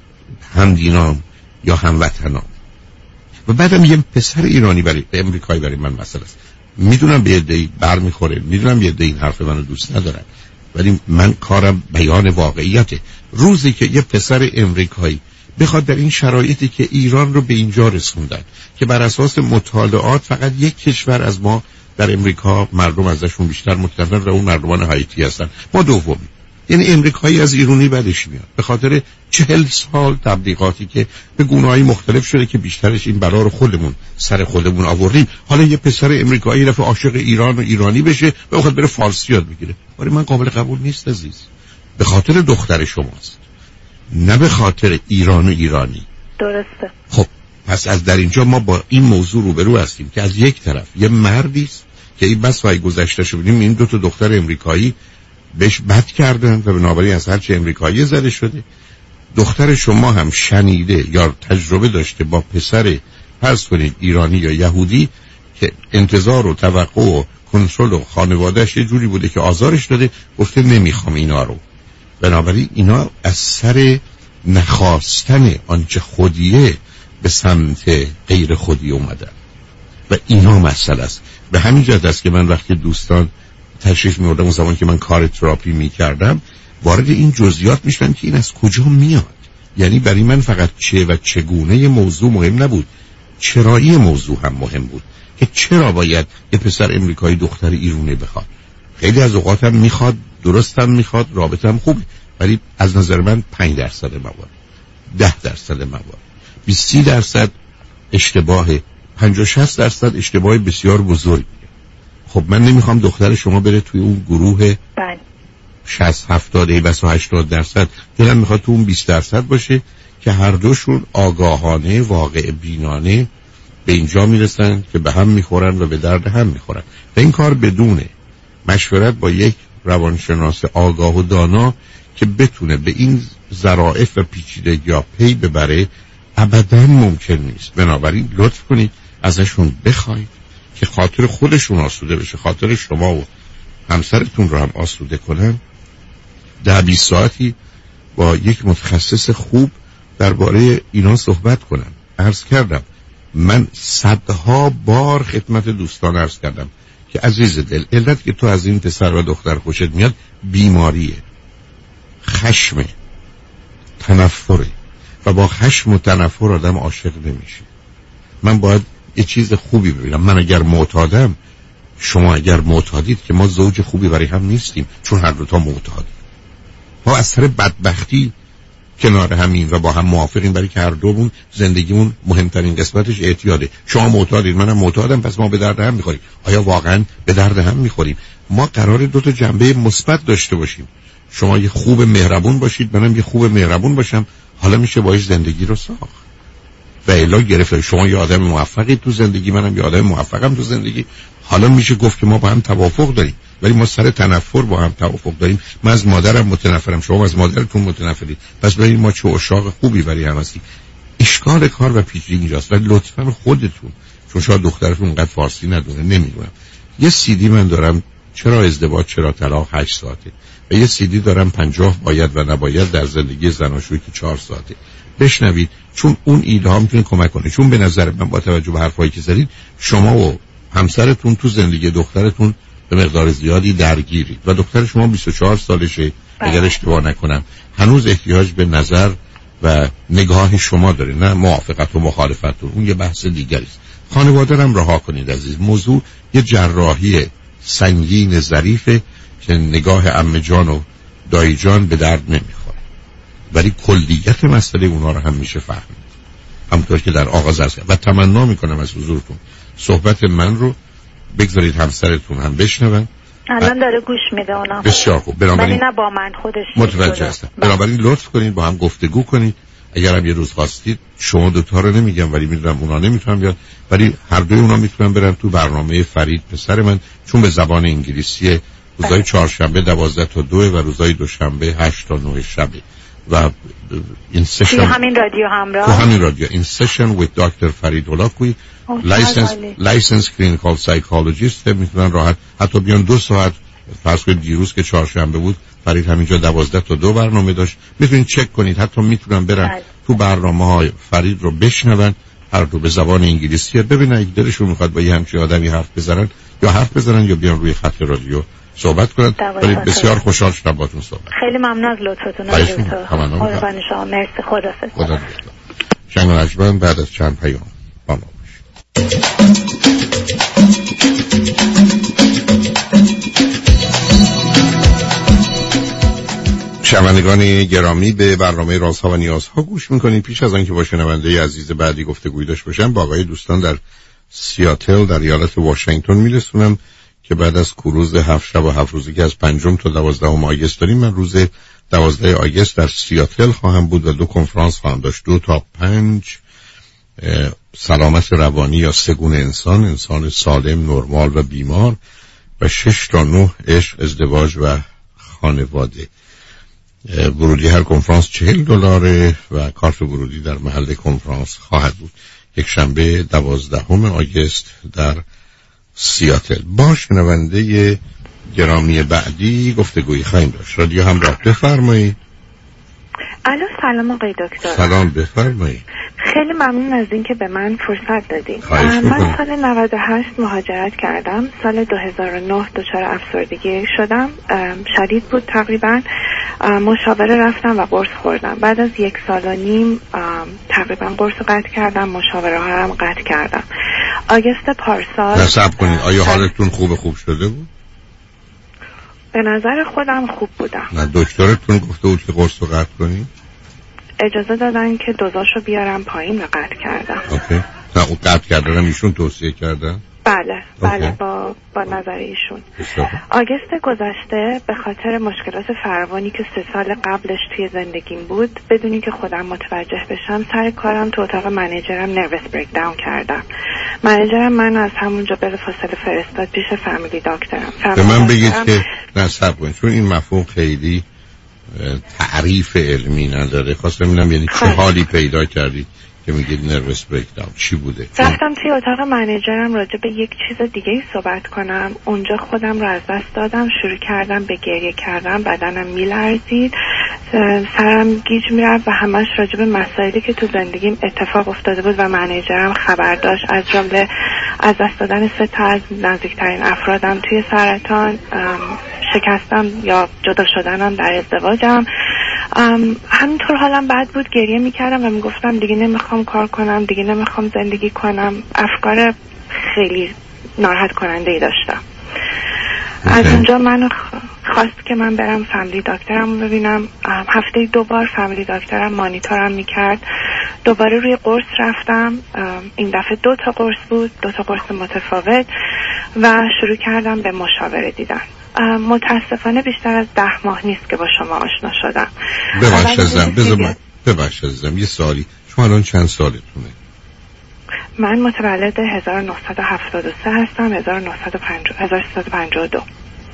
همدینان یا هموطنان. و بعدم یه پسر ایرانی برای امریکایی برای من مسئله است. میدونم به عده‌ای برمیخوره، میدونم یه عده این حرف منو دوست ندارن، ولی من کارم بیان واقعیته. روزی که یه پسر امریکایی بخواد در این شرایطی که ایران رو به اینجا رسوندن که بر اساس مطالعات فقط یک کشور از ما در امریکا مردم ازشون بیشتر متنفرن و اون مردمان هایتی هستن، ما دومی، یعنی امریکایی از ایرانی بدش میاد به خاطر چهل سال تبلیغاتی که به گونه‌های مختلف شده که بیشترش این بلا رو خودمون سر خودمون آوردیم. حالا یه پسر امریکایی رفت عاشق ایران و ایرانی بشه و بخواد بره فارسی یاد بگیره، ولی من قابل قبول نیست عزیز. به خاطر دختر شماست، نه به خاطر ایران و ایرانی. درسته. خب پس از در اینجا ما با این موضوع روبرو هستیم که از یک طرف یه مردی است که این بس وای گذشته شو ببینیم این دو تا دختر امریکایی بهش بد کردن و بنابراین از هرچی امریکایی زده شده. دختر شما هم شنیده یا تجربه داشته با پسر فرض کنید ایرانی یا یهودی که انتظار و توقع و کنترل و خانوادهش یه جوری بوده که آزارش داده، گفته نمیخوام اینا رو. بنابراین اینا از سر نخواستن آنچه خودیه به سمت غیر خودی اومدن و اینا مسئله است. به همین جهت است که من وقتی دوستان تشریف می‌آوردم اون زمان که من کار تراپی می‌کردم وارد این جزئیات می‌شدم که این از کجا میاد. یعنی برای من فقط چه و چگونه موضوع مهم نبود، چرایی موضوع هم مهم بود که چرا باید یه پسر امریکایی دختر ایرانی بخواد. خیلی از اوقات هم میخواد، درست هم میخواد، رابطه هم خوبه، ولی از نظر من پنج درصد موارد، ده درصد موارد، بیست درصد اشتباهه، پنجاه شصت درصد اشتباه بسیار بزرگیه. خب من نمیخوام دختر شما بره توی اون گروه شصت هفتاد بس و هشتاد درصد، دلم میخواد تو اون بیست درصد باشه که هر دوشون آگاهانه واقع بینانه به اینجا میرسن که به هم میخورن و به درد هم میخورن. و این کار بدون مشورت با یک روانشناس آگاه و دانا که بتونه به این ظرافت و پیچیدگی ها پی ببره ابداً ممکن نیست. بنابراین لطف کنید ازشون بخواید که خاطر خودشون آسوده بشه، خاطر شما و همسرتون رو هم آسوده کنن. ده بیست ساعتی با یک متخصص خوب درباره اینا صحبت کنن. عرض کردم من صدها بار خدمت دوستان عرض کردم که عزیز دل، علت که تو از این پسر و دختر خوشت میاد بیماریه، خشمه، تنفره و با خشم و تنفر آدم عاشق نمیشه. من باید یه چیز خوبی ببینم. من اگر معتادم، شما اگر معتادید که ما زوج خوبی برای هم نیستیم، چون هر دو تا معتادیم. ما از سر بدبختی کنار همین و با هم موافقیم، برای که هر دومون زندگیمون مهمترین قسمتش اعتیاده. شما معتادید، منم معتادم، پس ما به درد هم میخوریم. آیا واقعا به درد هم میخوریم؟ ما قرار دو تا جنبه مثبت داشته باشیم. شما یه خوب مهربون باشید، منم یه خوب مهربون باشم، حالا میشه باهاش زندگی رو ساخت. و الا گرفته شما یه آدم موفقی تو زندگی، منم یه آدم موفقم تو زندگی، حالا میشه گفت که ما با هم توافق داریم، ولی ما سر تنفر با هم توافق داریم. من از مادرم متنفرم، شما از مادرتون متنفرید، پس ببین ما چه عشاق خوبی برای هم هستیم. اشکال کار و پیچیدگی اینجاست. ولی لطفاً خودتون، چون شاید دخترتون اونقدر فارسی ندونه، نمیدونم، یه سی دی من دارم چرا ازدواج چرا طلاق هشت ساعته و یه سی دی دارم پنجاه باید و نباید در زندگی زناشویی که چهار ساعته. بشنوید، چون اون ایده ها میتونه کمک کنه. چون به نظر من با توجه به حرفایی که زدید شما و همسرتون تو زندگی دخترتون به مقدار زیادی درگیرید و دختر شما بیست و چهار سالشه اگر اشتباه نکنم، هنوز احتیاج به نظر و نگاه شما داره، نه موافقت و مخالفتون. اون یه بحث دیگری است. خانواده رو هم رها کنید عزیز. موضوع یه جراحی سنگین ظریفه که نگاه عمه جان و دایی جان به درد نمیخوره، ولی کلیت مسئله اونا رو هم میشه فهمید. همونطور که در آغاز عرض کردم و تمنا میکنم از حضورتون صحبت من رو بگذارید همسرتون هم بشنون. الان داره گوش میده اونا. بسیار خوب. بنابراین نه با من خودش متوجه هستم. بنابراین لطف کنید با هم گفتگو کنید. اگر هم یه روز خواستید، شما دوتا رو نمیگم ولی میدونم اونا نمیتونن بیاد، ولی هر دوی اونا میتونن برن تو برنامه فرید پسر من، چون به زبان انگلیسی، روزهای چهارشنبه دوازده تا دو و روزهای دوشنبه هشت تا نه شبه و این سشن همین رادیو همراه تو همین رادیو این سشن with دکتر فرید هولاکویی لایسنس لایسنس کلینیکال سایکولوژیست میتونن راحت حتی بیان دو ساعت. فرض کنید دیروز که چهارشنبه بود فرید همینجا دوازده تا دو برنامه داشت، میتونید چک کنید. حتی میتونن برن بله. تو برنامه های فرید رو بشنون، هر دو به زبان انگلیسی، ببینن اگه دلشون میخواد با یه همچین آدمی حرف بزنن یا حرف بزنن یا بیان روی خط رادیو صحبت کنن. ولی بسیار خوشحال شدم باهاتون صحبت. خیلی ممنون از لطفتون. قربان شما. مرسی. خداحافظ. خدا شنگ نجمن بعد از چند پیام با ما باشید. شنوندگان گرامی، به برنامه رازها و نیازها گوش میکنید. پیش از آنکه با شنونده عزیز بعدی گفتگوی داشته باشم، با آقای دوستان در سیاتل در ایالت واشنگتن میرسونم که بعد از کروز هفت شب و هفت روزی که از پنجم تا دوازدهم آگست داریم، من روز دوازده آگست در سیاتل خواهم بود و دو کنفرانس خواهم داشت. دو تا پنج سلامت روانی یا سگون انسان، انسان سالم، نرمال و بیمار، و شش تا نه عشق، ازدواج و خانواده. ورودی هر کنفرانس چهل دلاره و کارت ورودی در محل کنفرانس خواهد بود. یک شنبه دوازدهم آگست در سیاتل. با شنونده گرامی بعدی گفتگویی خواهیم داشت. رادیو همراه، بفرمایید. الو، سلام آقای دکتر. سلام، بفرمایید. خیلی ممنون از اینکه به من فرصت دادید. من سال نود و هشت مهاجرت کردم. سال دو هزار و نه دچار افسردگی شدم، شدید بود تقریبا. مشاوره رفتم و قرص خوردم. بعد از یک سال و نیم تقریبا قرص رو قطع کردم، مشاوره ها هم قطع کردم. آگست پارسال نصب کنید آیا حالتون خوب خوب شده بود؟ به نظر خودم خوب بودم. نه دکترتون گفته بود که قرص رو قطع کنید؟ اجازه دادن که دوزاشو بیارم پایین و قطع کردم. اوکی. نه اون قطع کردن ایشون توصیه کردن؟ بله بله اوکی. با با نظر ایشون. آگست گذشته به خاطر مشکلات فراوانی که سه سال قبلش توی زندگیم بود، بدونی که خودم متوجه بشم سر کارم تو اتاق منیجرم نروس بریک داون کردم. منیجرم من از همونجا بلافاصله فرستاد پیش فامیلی دکترم. به من بگید که نصب کنید چون این مفهوم خیلی تعریف علمی نداره. خواستم ببینم یعنی چه حالی پیدا کردید که میگید نروس بریک داون چی بوده؟ رفتم توی اتاق منیجرم راجع به یک چیز دیگه ای صحبت کنم. اونجا خودم رو از دست دادم، شروع کردم به گریه کردم، بدنم میلرزید، سرم گیج میرفت و همش راجع به مسائلی که تو زندگیم اتفاق افتاده بود و منیجرم خبر داشت، از جمله از دست دادن سه تا از نزدیکترین افرادم توی سرطان، شکستم یا جدا شدنم در ازدواجم. همینطور حالم بد بود، گریه میکردم و میگفتم دیگه نمیخوام کار کنم، دیگه نمیخوام زندگی کنم. افکار خیلی ناراحت کننده ای داشتم. از اونجا منو خواست که من برم فامیلی دکترم رو ببینم. هفته دو بار فامیلی دکترم مانیتورم میکرد. دوباره روی قرص رفتم. این دفعه دو تا قرص بود، دو تا قرص متفاوت و شروع کردم به مشاوره دیدن. متاسفانه بیشتر از ده ماه نیست که با شما آشنا شدم. ببخش ازم بذار ببخش ازم یه سوالی، شما الان چند سالتونه؟ من متولد هزار و نهصد و هفتاد و سه هستم. هزار و نهصد و پنجاه و دو.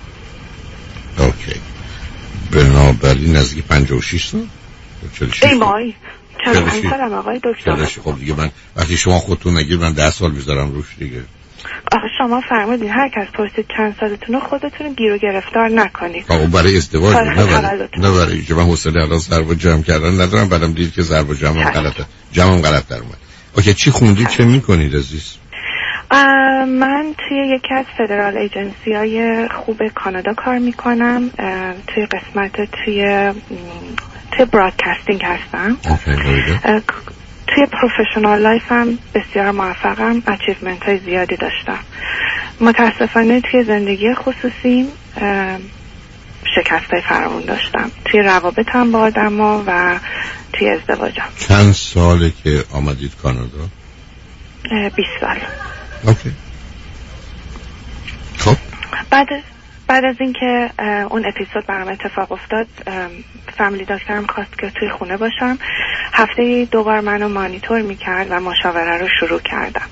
اوکی. بنابراین نزدیک پنجاه و شش سال؟ ای بای چرا پنج سالم آقای دکتر؟ خب دیگه من وقتی شما خودتون نگید من ده سال میذارم روش دیگه. آخه شما فرمودین هر کس پرسید چند سالتونه خودتون گیر و گرفتار نکنید. آقا برای ازدواج نه برای نه برای که من حوصله الان ضرب و جمع کردن ندارم. بعدم دید که ضرب و جمع غلطه، جمعم غلط در اومد. اوکی چی خوندید چه میکنید عزیز؟ من توی یکی از فدرال ایجنسی های خوب کانادا کار میکنم. توی قسمت توی توی برادکاستینگ هستم. توی پروفشنال لایف هم بسیار موفقم، اچیومنت های زیادی داشتم. متاسفانه توی زندگی خصوصی شکست های فراوان داشتم، توی روابطم با آدم ها و توی ازدواجم. چند ساله که آمدید کانادا؟ بیست سال. اوکی. خب بعد بعد از اینکه اون اپیزود برام اتفاق افتاد، فامیلی دکترم خواست که توی خونه باشم. هفته دو بار منو مانیتور میکرد و مشاوره رو شروع کردم.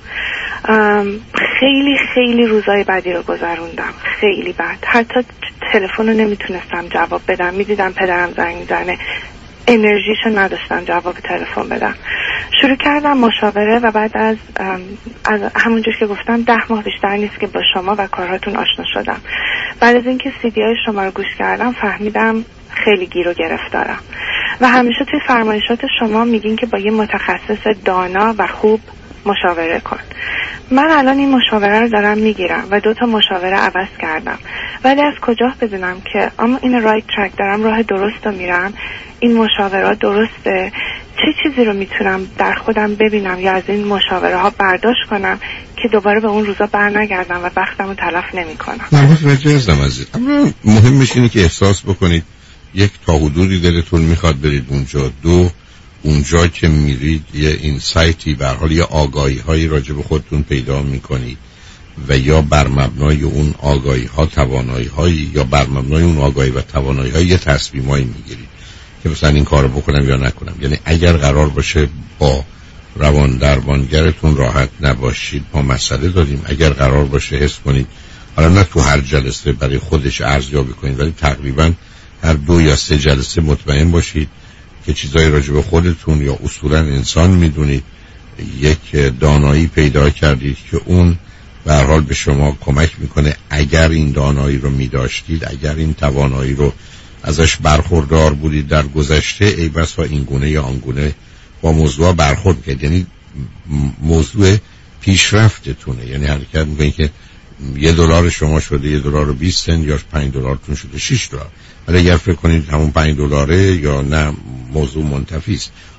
خیلی خیلی روزای بدی رو گذروندم، خیلی بد. حتی تلفن رو نمیتونستم جواب بدم، میدیدم پدرم زنگ میزنه، انرژیشو نداشتم جواب تلفن بدم. شروع کردم مشاوره و بعد از از همونجور که گفتم ده ماه بیشتر نیست که با شما و کارهاتون آشنا شدم. بعد از اینکه سی دی های شما رو گوش کردم فهمیدم خیلی گیر و گرفتارم و همیشه توی فرمایشات شما میگین که با یه متخصص دانا و خوب مشاوره کن. من الان این مشاوره رو دارم میگیرم و دو تا مشاوره عوض کردم، ولی از کجا بدونم که اما این رایت ترک دارم، راه درست رو میرم، این مشاوره درسته، چه چیزی رو میتونم در خودم ببینم یا از این مشاوره ها برداشت کنم که دوباره به اون روزا بر نگردم و وقتم رو تلف نمی کنم. من متوجه هستم عزیز، اما مهمش اینه که احساس بکنید یک تا حدودی دلتون میخواد برید اونجا، دو اونجا که میرید یه اینسایتی به هر حال یه آگاهی هایی راجع به خودتون پیدا میکنید و یا بر مبنای اون آگاهی ها توانایی هایی یا بر مبنای اون آگاهی و توانایی های یه تصمیمایی میگیرید که مثلا این کارو بکنم یا نکنم. یعنی اگر قرار باشه با روان درمانگرتون راحت نباشید ما مسئله داریم. اگر قرار باشه حس کنید حالا نه تو هر جلسه برای خودش ارزیابی کنید ولی تقریبا هر دو یا سه جلسه مطمئن باشید که چیزایی راجع به خودتون یا اصولا انسان میدونید، یک دانایی پیدا کردید که اون به هر حال به شما کمک میکنه. اگر این دانایی رو میداشتید، اگر این توانایی رو ازش برخوردار بودید در گذشته، ای بسا این گونه یا آن گونه با موضوع برخورد میکنید. یعنی موضوع پیشرفتتونه، یعنی حرکت میکنید که یه دلار شما شده یه دلار و بیست سنت یا پنج دلارتون شده شش دلار. ولی اگر فکر کنید همون پنج دلاره یا نه موضوع منتفی است.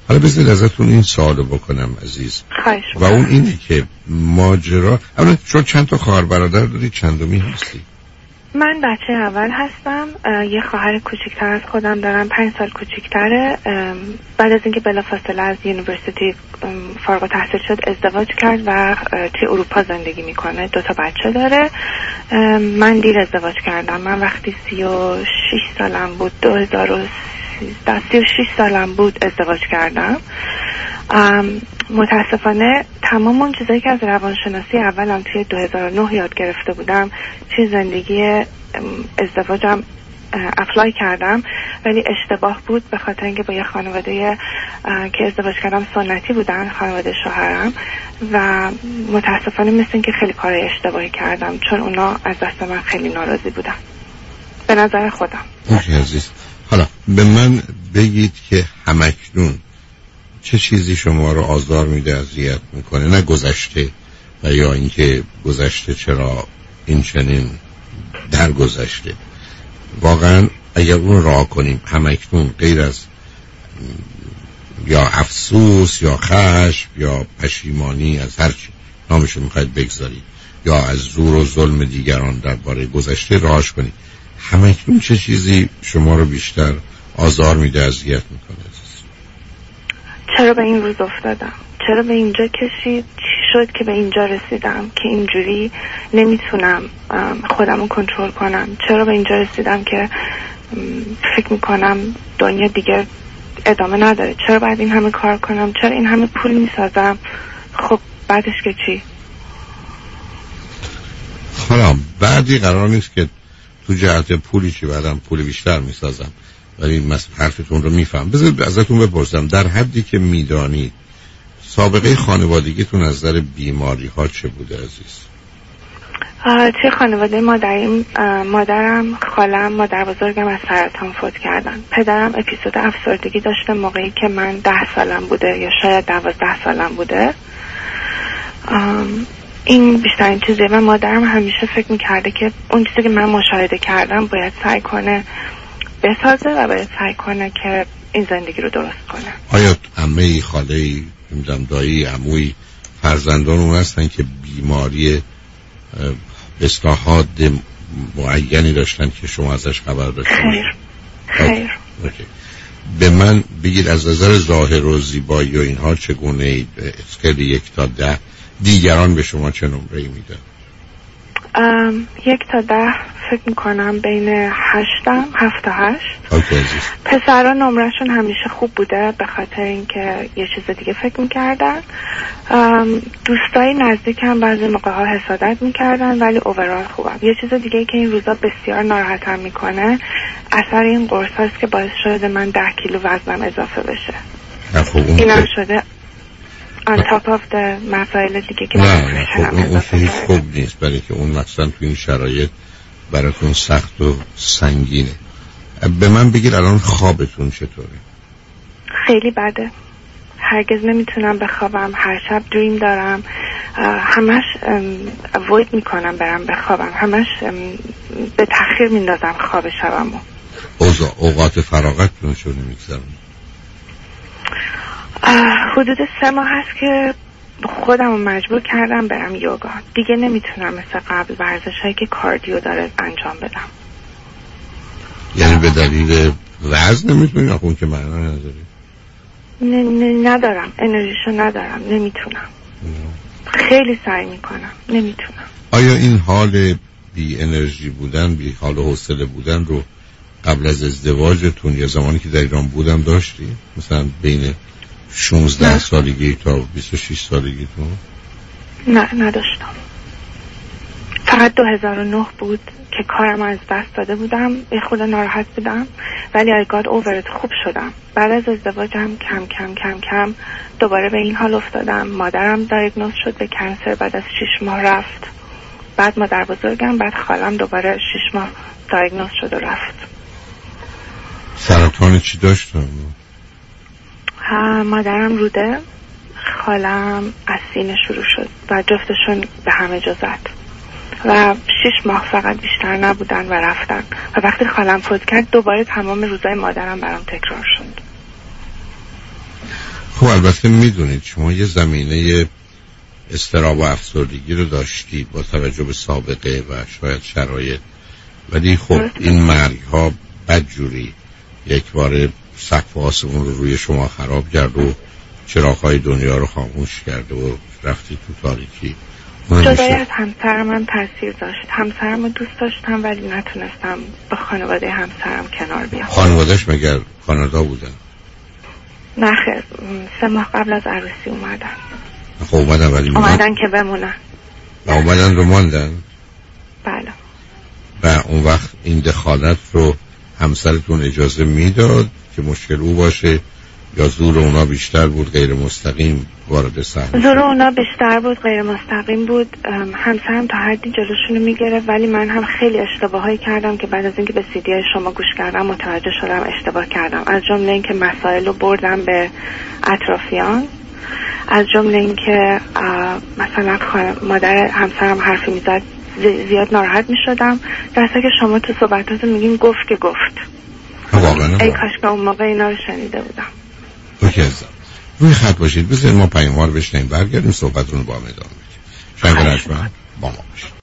حالا بذارید ازتون این سوالو بکنم عزیز. خواهش و اون اینه که ماجرا اولا شما چند تا خواهر برادر دارید؟ چندمی هستی؟ من بچه اول هستم. یه خواهر کوچیکتر از خودم دارم، پنج سال کوچیکتره. بعد از اینکه بلافاصله از یونیورسیتی فارغ التحصیل شد ازدواج کرد و توی اروپا زندگی میکنه. دو تا بچه داره. من دیر ازدواج کردم. من وقتی سی و شش سالم بود، دو هزار و سیزده سی و شش سالم بود ازدواج کردم. متاسفانه تمام اون چیزایی که از روانشناسی اولم توی دو هزار و نه یاد گرفته بودم توی زندگی ازدواجم اپلای کردم، ولی اشتباه بود به خاطر اینکه با یه خانواده که ازدواج کردم سنتی بودن، خانواده شوهرم، و متاسفانه مثل اینکه خیلی کارهای اشتباهی کردم چون اونا از دست من خیلی ناراضی بودن به نظر خودم. اوکی عزیز، حالا به من بگید که همکنون چه چیزی شما رو آزار میده، اذیت میکنه؟ نه گذشته و یا اینکه گذشته چرا این چنین در گذشته. واقعا اگر اون راه کنیم همکنون غیر از یا افسوس یا خشم یا پشیمانی از هر چی نامشو میخواید بگذارید یا از زور و ظلم دیگران درباره گذشته راهش کنید، همکنون چه چیزی شما رو بیشتر آزار میده، اذیت میکنه؟ چرا به این روز افتادم؟ چرا به اینجا کشید؟ چی شد که به اینجا رسیدم که اینجوری نمیتونم خودم رو کنترل کنم؟ چرا به اینجا رسیدم که فکر میکنم دنیا دیگه ادامه نداره؟ چرا باید این همه کار کنم؟ چرا این همه پول میسازم؟ خب بعدش که چی؟ حالا بعدی قرار نیست که تو جهت پولی چی بعدم پول بیشتر میسازم، ولی مثل حرفتون رو میفهم. بذارید ازتون بپرسم در حدی که میدانید سابقه خانوادگیتون از نظر بیماری ها چه بوده عزیز؟ توی خانواده مادریم، مادرم، خالم، مادر بزرگم از سرطان فوت کردن. پدرم اپیزود افسردگی داشته موقعی که من ده سالم بوده یا شاید دوازده سالم بوده. این بیشترین چیزه و مادرم همیشه فکر میکرده که اون چیزی که من مشاهده کردم باید سعی کنه بسازه و باید سعی کنه که این زندگی رو درست کنه. آیا عمه‌ای، خاله‌ای، نمیدونم دایی، عمویی فرزندان اون هستن که بیماری اصلاحات معینی داشتن که شما ازش خبر داشتید؟ خیر خیر. اوکی. به من بگید از نظر ظاهر و زیبایی و اینها چگونه اید؟ اسکیل یک تا ده دیگران به شما چه نمره‌ای میدن؟ یک تا ده فکر میکنم بین هشتم هفت تا هشت. اوکی عزیز. پسرها نمرهشون همیشه خوب بوده به خاطر اینکه یه چیز دیگه فکر میکردن. دوستای نزدیکم بعضی موقع ها حسادت میکردن ولی اوورال خوبم. یه چیز دیگه که این روزا بسیار ناراحتم میکنه اثر این قرص هست که باعث شده من ده کیلو وزنم اضافه بشه. اینم شده on top of the مسائل دیگه که نه خب اون هیچ خوب نیست، برای که اون مثلا تو این شرایط براتون سخت و سنگینه. به من بگید الان خوابتون چطوره؟ خیلی بده، هرگز نمیتونم بخوابم، هر شب دریم دارم، همش avoid میکنم برم بخوابم، همش به تأخیر میندازم خواب شبمو. اوقات فراغتتون چطور میگذرونید؟ حدود سه ماه هست که خودم رو مجبور کردم برم یوگا. دیگه نمیتونم مثل قبل ورزش هایی که کاردیو داره انجام بدم. یعنی به دلیل وزن نمیتونی؟ آخه اون که معنا نداری. نه نه ندارم، انرژیشو ندارم، نمیتونم. خیلی سعی میکنم نمیتونم. آیا این حال بی انرژی بودن، بی حال و حوصله بودن رو قبل از ازدواجتون یا زمانی که در ایران بودم داشتی؟ مثلا بین شانزده نه. سالگی تا بیست و شش سالگیتون؟ نه نداشتم. فقط دو هزار و نه بود که کارم از دست داده بودم، یه خود ناراحت بودم ولی I got over it، خوب شدم. بعد از ازدواجم کم کم کم کم دوباره به این حال افتادم. مادرم دایگنوز شد به کنسر، بعد از شش ماه رفت. بعد مادر بزرگم، بعد خالم دوباره شش ماه دایگنوز شد و رفت. سرطان چی داشتم؟ مادرم روده، خالم از سینه شروع شد و جفتشون به همه جا زد و شش ماه فقط بیشتر نبودن و رفتن و وقتی خالم فوت کرد دوباره تمام روزای مادرم برام تکرار شد. خب البته میدونید شما یه زمینه اضطراب و افسردگی رو داشتید با توجه به سابقه و شاید شرایط، ولی خب این مرگ ها بدجوری یک بار سقف آسمون رو روی شما خراب کرد و چراغ‌های دنیا رو خاموش کرد و رفتی تو تاریکی. جدای از همسرم هم تاثیر داشت. همسرم رو دوست داشتم ولی نتونستم با خانواده همسرم کنار بیام. خانوادهش مگر کانادا بودن؟ نه خیر، سه ماه قبل از عروسی اومدن. خب اومدن ولی اومدن که بمونن. و اومدن رو ماندن؟ بله. و اون وقت این دخالت رو همسرتون اجازه میداد که مشکل او باشه یا زور اونا بیشتر بود غیر مستقیم وارد صحنه؟ زور اونا بیشتر بود غیر مستقیم بود. همسرم تا حدی جلوشونو میگیره ولی من هم خیلی اشتباهایی کردم که بعد از اینکه به سیدی های شما گوش کردم متوجه شدم اشتباه کردم. از جمله اینکه مسائل رو بردم به اطرافیان، از جمله اینکه مثلا مادر همسرم حرفی میزد زیاد ناراحت میشدم، درسته که شما تو صحبتاتون میگین گفت که گفت. ای کاش که اون موقع اینا رو شنیده بودم. اوکی عزیزم، روی خط باشید، بذارید ما پیام‌ها رو بشنیم برگردیم صحبتون رو با هم ادامه بدیم. شنگ رجمن با ما باشید.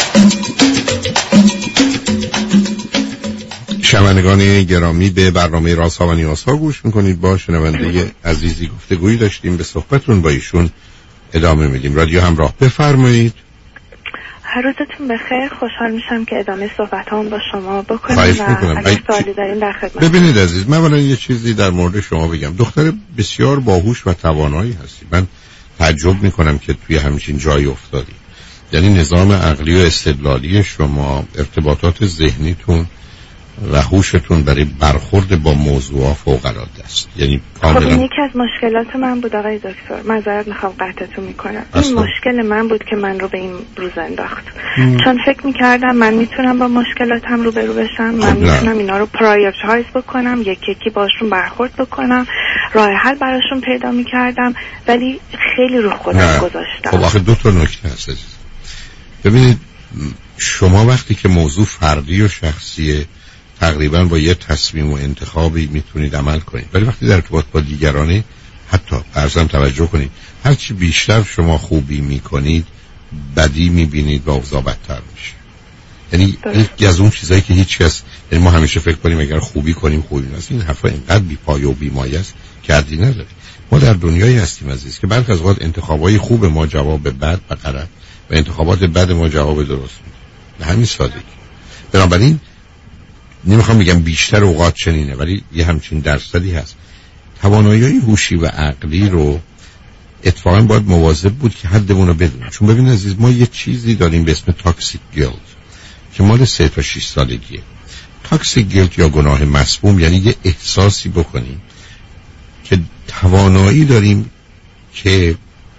شنوندگان گرامی، به برنامه رازها و نیازها گوش میکنید. با شنونده عزیزی گفتگویی داشتیم، به صحبتون با ایشون ادامه میدیم. رادیو همراه، بفرمایید. هر روزتون بخیر. خوشحال میشم که ادامه صحبتام با شما بکنم و اگر سوالی دارین در خدمت. ببینید عزیز، من اولا یه چیزی در مورد شما بگم. دختر بسیار باهوش و توانایی هستی. من تعجب میکنم که توی همچین جایی افتادی. یعنی نظام عقلی و استدلالی شما، ارتباطات ذهنیتون و هوشتون برای برخورد با موضوعات فوق العاده است. یعنی کاملا. خب این یکی از مشکلات من بود آقای دکتر. معذرت میخوام قطعتون میکنم. این مشکل من بود که من رو به این روز انداخت. م. چون فکر میکردم من میتونم با مشکلاتم رو برو بشم، من میتونم اینا رو پرایورتایز بکنم، یکی یکی باشون برخورد بکنم، راه حل براشون پیدا میکردم، ولی خیلی رو خودم گذاشتم. خب آخه دو تا نکته هست. ببینید شما وقتی که موضوع فردی و شخصیه تقریبا با یه تصمیم و انتخابی میتونید عمل کنید، ولی وقتی در ارتباط با دیگرانه، حتی فرضاً توجه کنید، هرچی بیشتر شما خوبی میکنید بدی میبینید و اوضاع بدتر میشه. یعنی یکی از اون چیزایی که هیچ کس، یعنی ما همیشه فکر کنیم اگر خوبی کنیم خوبی نیست. این حرفا اینقدر بی پایه و بی مایه است که حدی نداره. ما در دنیایی هستیم عزیز که برخی از اوقات انتخابای خوب ما جواب بد و غلط و انتخابات بد ما جواب درست میده. به همین سادگی. بنابراین نمیخوام بگم بیشتر اوقات چنینه، ولی یه همچین درصدی هست. توانایی هوشی و عقلی رو اتفاقا باید مواظب بود که حدمون رو بدونیم. چون ببین عزیز، ما یه چیزی داریم به اسم تاکسیک گیلت که مال سه تا شش سالگیه. تاکسیک گیلت یا گناه مسموم یعنی یه احساسی بکنیم که توانایی داریم که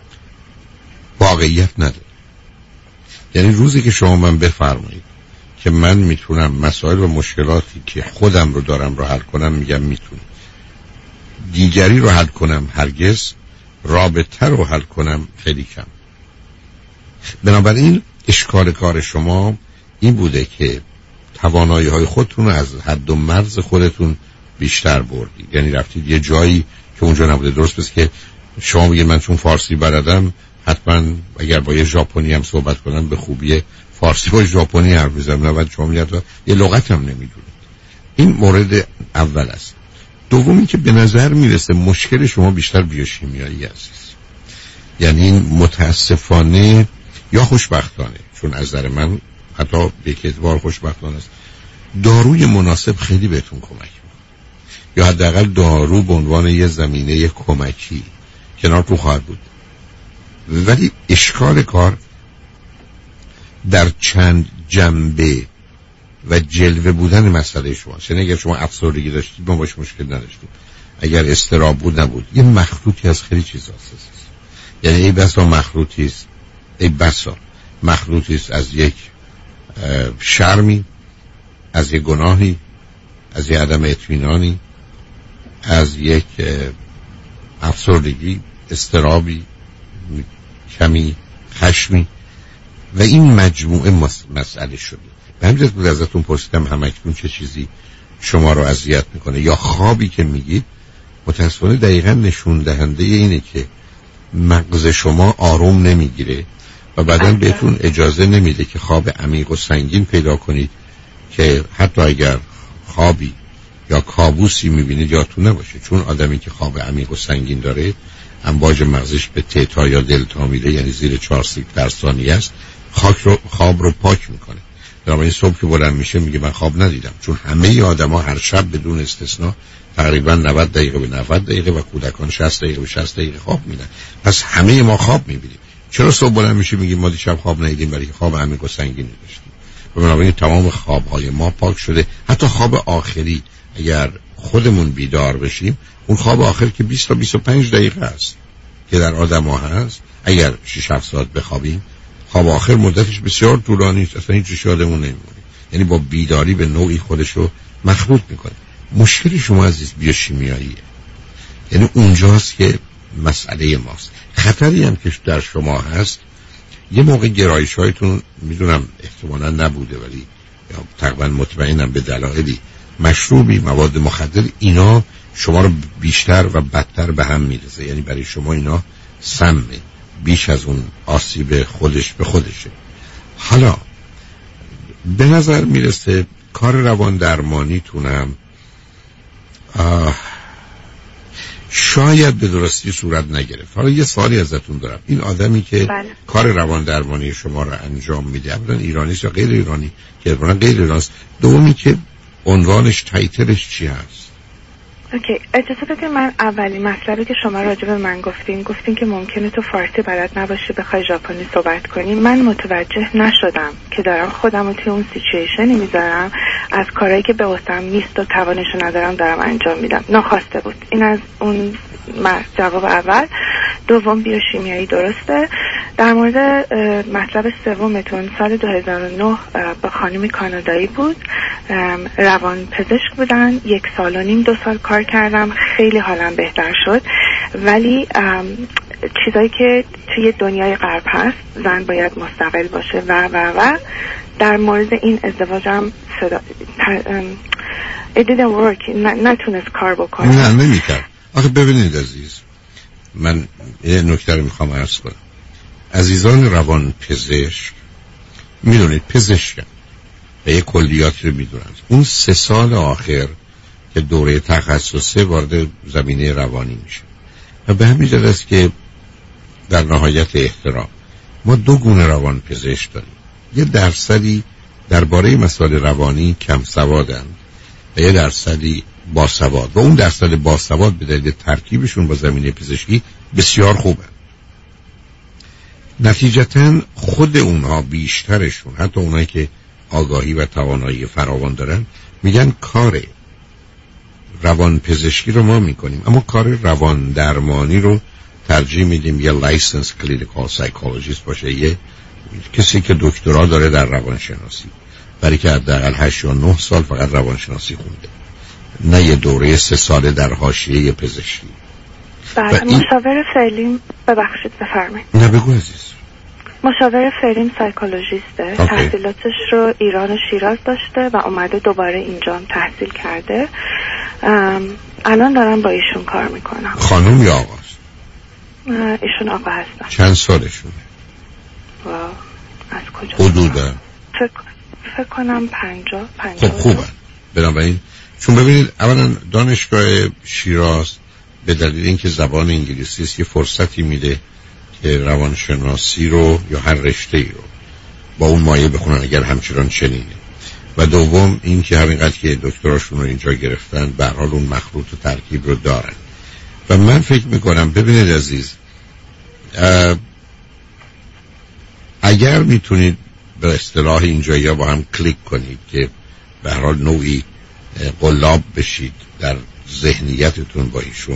واقعیت نداره. یعنی روزی که شما من بفرمایید که من میتونم مسائل و مشکلاتی که خودم رو دارم رو حل کنم، میگم میتونم. دیگری رو حل کنم هرگز، رابطه رو حل کنم خیلی کم. بنابراین اشکال کار شما این بوده که توانایی های خودتون رو از حد و مرز خودتون بیشتر بردید. یعنی رفتید یه جایی که اونجا نبوده. درست بس که شما بگید من چون فارسی بلدم حتما اگر با یه ژاپنی هم صحبت کنم به خوبی فارسی با ژاپنی حرف بزنم، نه بعد شما میاد یه لغت هم نمیدونید. این مورد اول است. دومی که به نظر میرسه مشکل شما بیشتر بیوشیمیایی است. یعنی متاسفانه یا خوشبختانه، چون از نظر من حتی به یک اعتبار خوشبختانه است، داروی مناسب خیلی بهتون کمک میکنه، یا حداقل دارو به عنوان یه زمینه کمکی کنار تو خواهد بود. ولی اشکال کار در چند جنبه و جلوه بودن مسئله شماست. یعنی اگر شما افسردگی داشتید ما باش مشکل نداشتیم، اگر اضطراب بود نبود، یه مخلوطی از خیلی چیزاست. یعنی ای بسا مخلوطی است ای بسا مخلوطی است از یک شرمی، از یک گناهی، از یک عدم اطمینانی، از یک افسردگی، اضطرابی، کمی خشمی، و این مجموعه مسئله شده. به همین جهت بود ازتون پرسیدم همکنون چه چیزی شما رو اذیت میکنه، یا خوابی که میگید متاسفانه دقیقا نشون دهنده اینه که مغز شما آروم نمیگیره و بعداً بهتون اجازه نمیده که خواب عمیق و سنگین پیدا کنید که حتی اگر خوابی یا کابوسی میبینید یادتون نباشه، چون آدمی که خواب عمیق و سنگین داره امواج مغزش به تتا یا دلتا میره، یعنی زیر چهار سیک در ثانیه است، خاک رو خواب رو پاک میکنه. در این صبح که بلند میشه میگه من خواب ندیدم، چون همه آدما هر شب بدون استثنا تقریبا نود دقیقه به نود دقیقه و کودکان شصت دقیقه به شصت دقیقه خواب میدن. پس همه ما خواب میبینیم. چرا صبح بلند میشه میگیم ما دیشب خواب ندیدیم؟ برای که خواب عمیق و سنگین داشتیم. و بنابراین تمام خوابهای ما پاک شده. حتی خواب آخری اگر خودمون بیدار بشیم، اون خواب آخر که بیست تا بیست و پنج دقیقه است که در آدم‌ها هست، اگر شش هفت ساعت بخوابیم، خواب آخر مدتش بسیار طولانی است، اصلا هیچ یادمون نمیمونه. یعنی با بیداری به نوعی خودش رو مخلوط میکنه. مشکل شما عزیز بیوشیمیاییه، یعنی اونجاست که مسئله ماست. خطری هم که در شما هست، یه موقع گرایش هایتون میدونم احتمالا نبوده ولی تقریبا مطمئنم به دلایلی مشروبی، مواد مخدر، اینا شما رو بیشتر و بدتر به هم میرسه. یعنی برای شما اینا سمه بیش از اون آسیب خودش به خودشه. حالا به نظر میرسه کار روان درمانی تونم شاید به درستی صورت نگرفت. حالا یه سوالی ازتون دارم، این آدمی که بله. کار روان درمانی شما رو انجام میده اولا ایرانی یا غیر ایرانی؟ که اولا غیر ایرانی است. دومی که عنوانش، تایتلش چی هست؟ اوکی، اجازه بده من اولین مطلبی که شما راجع به من گفتین گفتین که ممکنه تو فارسی بلد نباشی بخوای ژاپنی صحبت کنی. من متوجه نشدم که دارم خودم رو توی اون سیچویشنی میذارم، از کارهایی که به واسم نیست و توانشو ندارم دارم انجام میدم. ناخواسته بود. این از اون جواب اول. دوم بیوشیمیایی درسته. در مورد مطلب سومتون، سال دو هزار و نه با خانمی کانادایی بود، روان پزشک بودن، یک سال و نیم دو سال کار کردم، خیلی حالم بهتر شد. ولی چیزایی که توی دنیای غرب هست، زن باید مستقل باشه و و و در مورد این ازدواجم صدا it didn't work. نتونست کار بکنه. نه نمیکرد. آخه ببینید عزیز، من یه نکته رو میخوام عرض کنم. عزیزان روان پزشک میدونید پزشکن و یه کلیات رو میدونن. اون سه سال آخر که دوره تخصصه وارد زمینه روانی میشه و به همین جهت است که در نهایت احترام ما دو گونه روان پزشک داریم. یه درصدی درباره مسائل روانی کم سوادن و یه درصدی باسواد و اون درصد باسواد به دلیل ترکیبشون با زمینه پزشکی بسیار خوبه. نتیجتاً خود اونها بیشترشون، حتی اونایی که آگاهی و توانایی فراوان دارن، میگن کار روان پزشکی رو ما میکنیم اما کار روان درمانی رو ترجیح میدیم یه لایسنس کلینیکال سایکولوژیست باشه، یه کسی که دکترا داره در روانشناسی، برای که حداقل هشت یا نه سال فقط روانشناسی خونده، نه یه دوره سه ساله در حاشیه پزشکی. بله. این... مشاور فعلیم، ببخشید بفرمایید. نه بگو عزیز. مشاور فعلیم سایکولوژیسته. okay. تحصیلاتش رو ایران و شیراز داشته و اومده دوباره اینجا تحصیل کرده. الان دارم با ایشون کار میکنم. خانم یا آقا؟ ایشون آقا هستن. چند سالشونه؟ از کجا؟ حدودا فکر, فکر کنم پنجاه پنجاه. خب خوبه. بنابراین چون ببینید اولا دانشگاه شیراز به دلیل اینکه زبان انگلیسی است یه فرصتی میده که روانشناسی رو یا هر رشته‌ای رو با اون مایه بخونن اگر همچنان چنینه. و دوم این که همینقدر که دکتراشون رو اینجا گرفتن به هر حال اون مخلوط و ترکیب رو دارن. و من فکر میکنم ببینید عزیز، اگر میتونید به اصطلاح اینجایی با هم کلیک کنید که به هر حال نوعی قلاب بشید در ذهنیتتون با ایشون،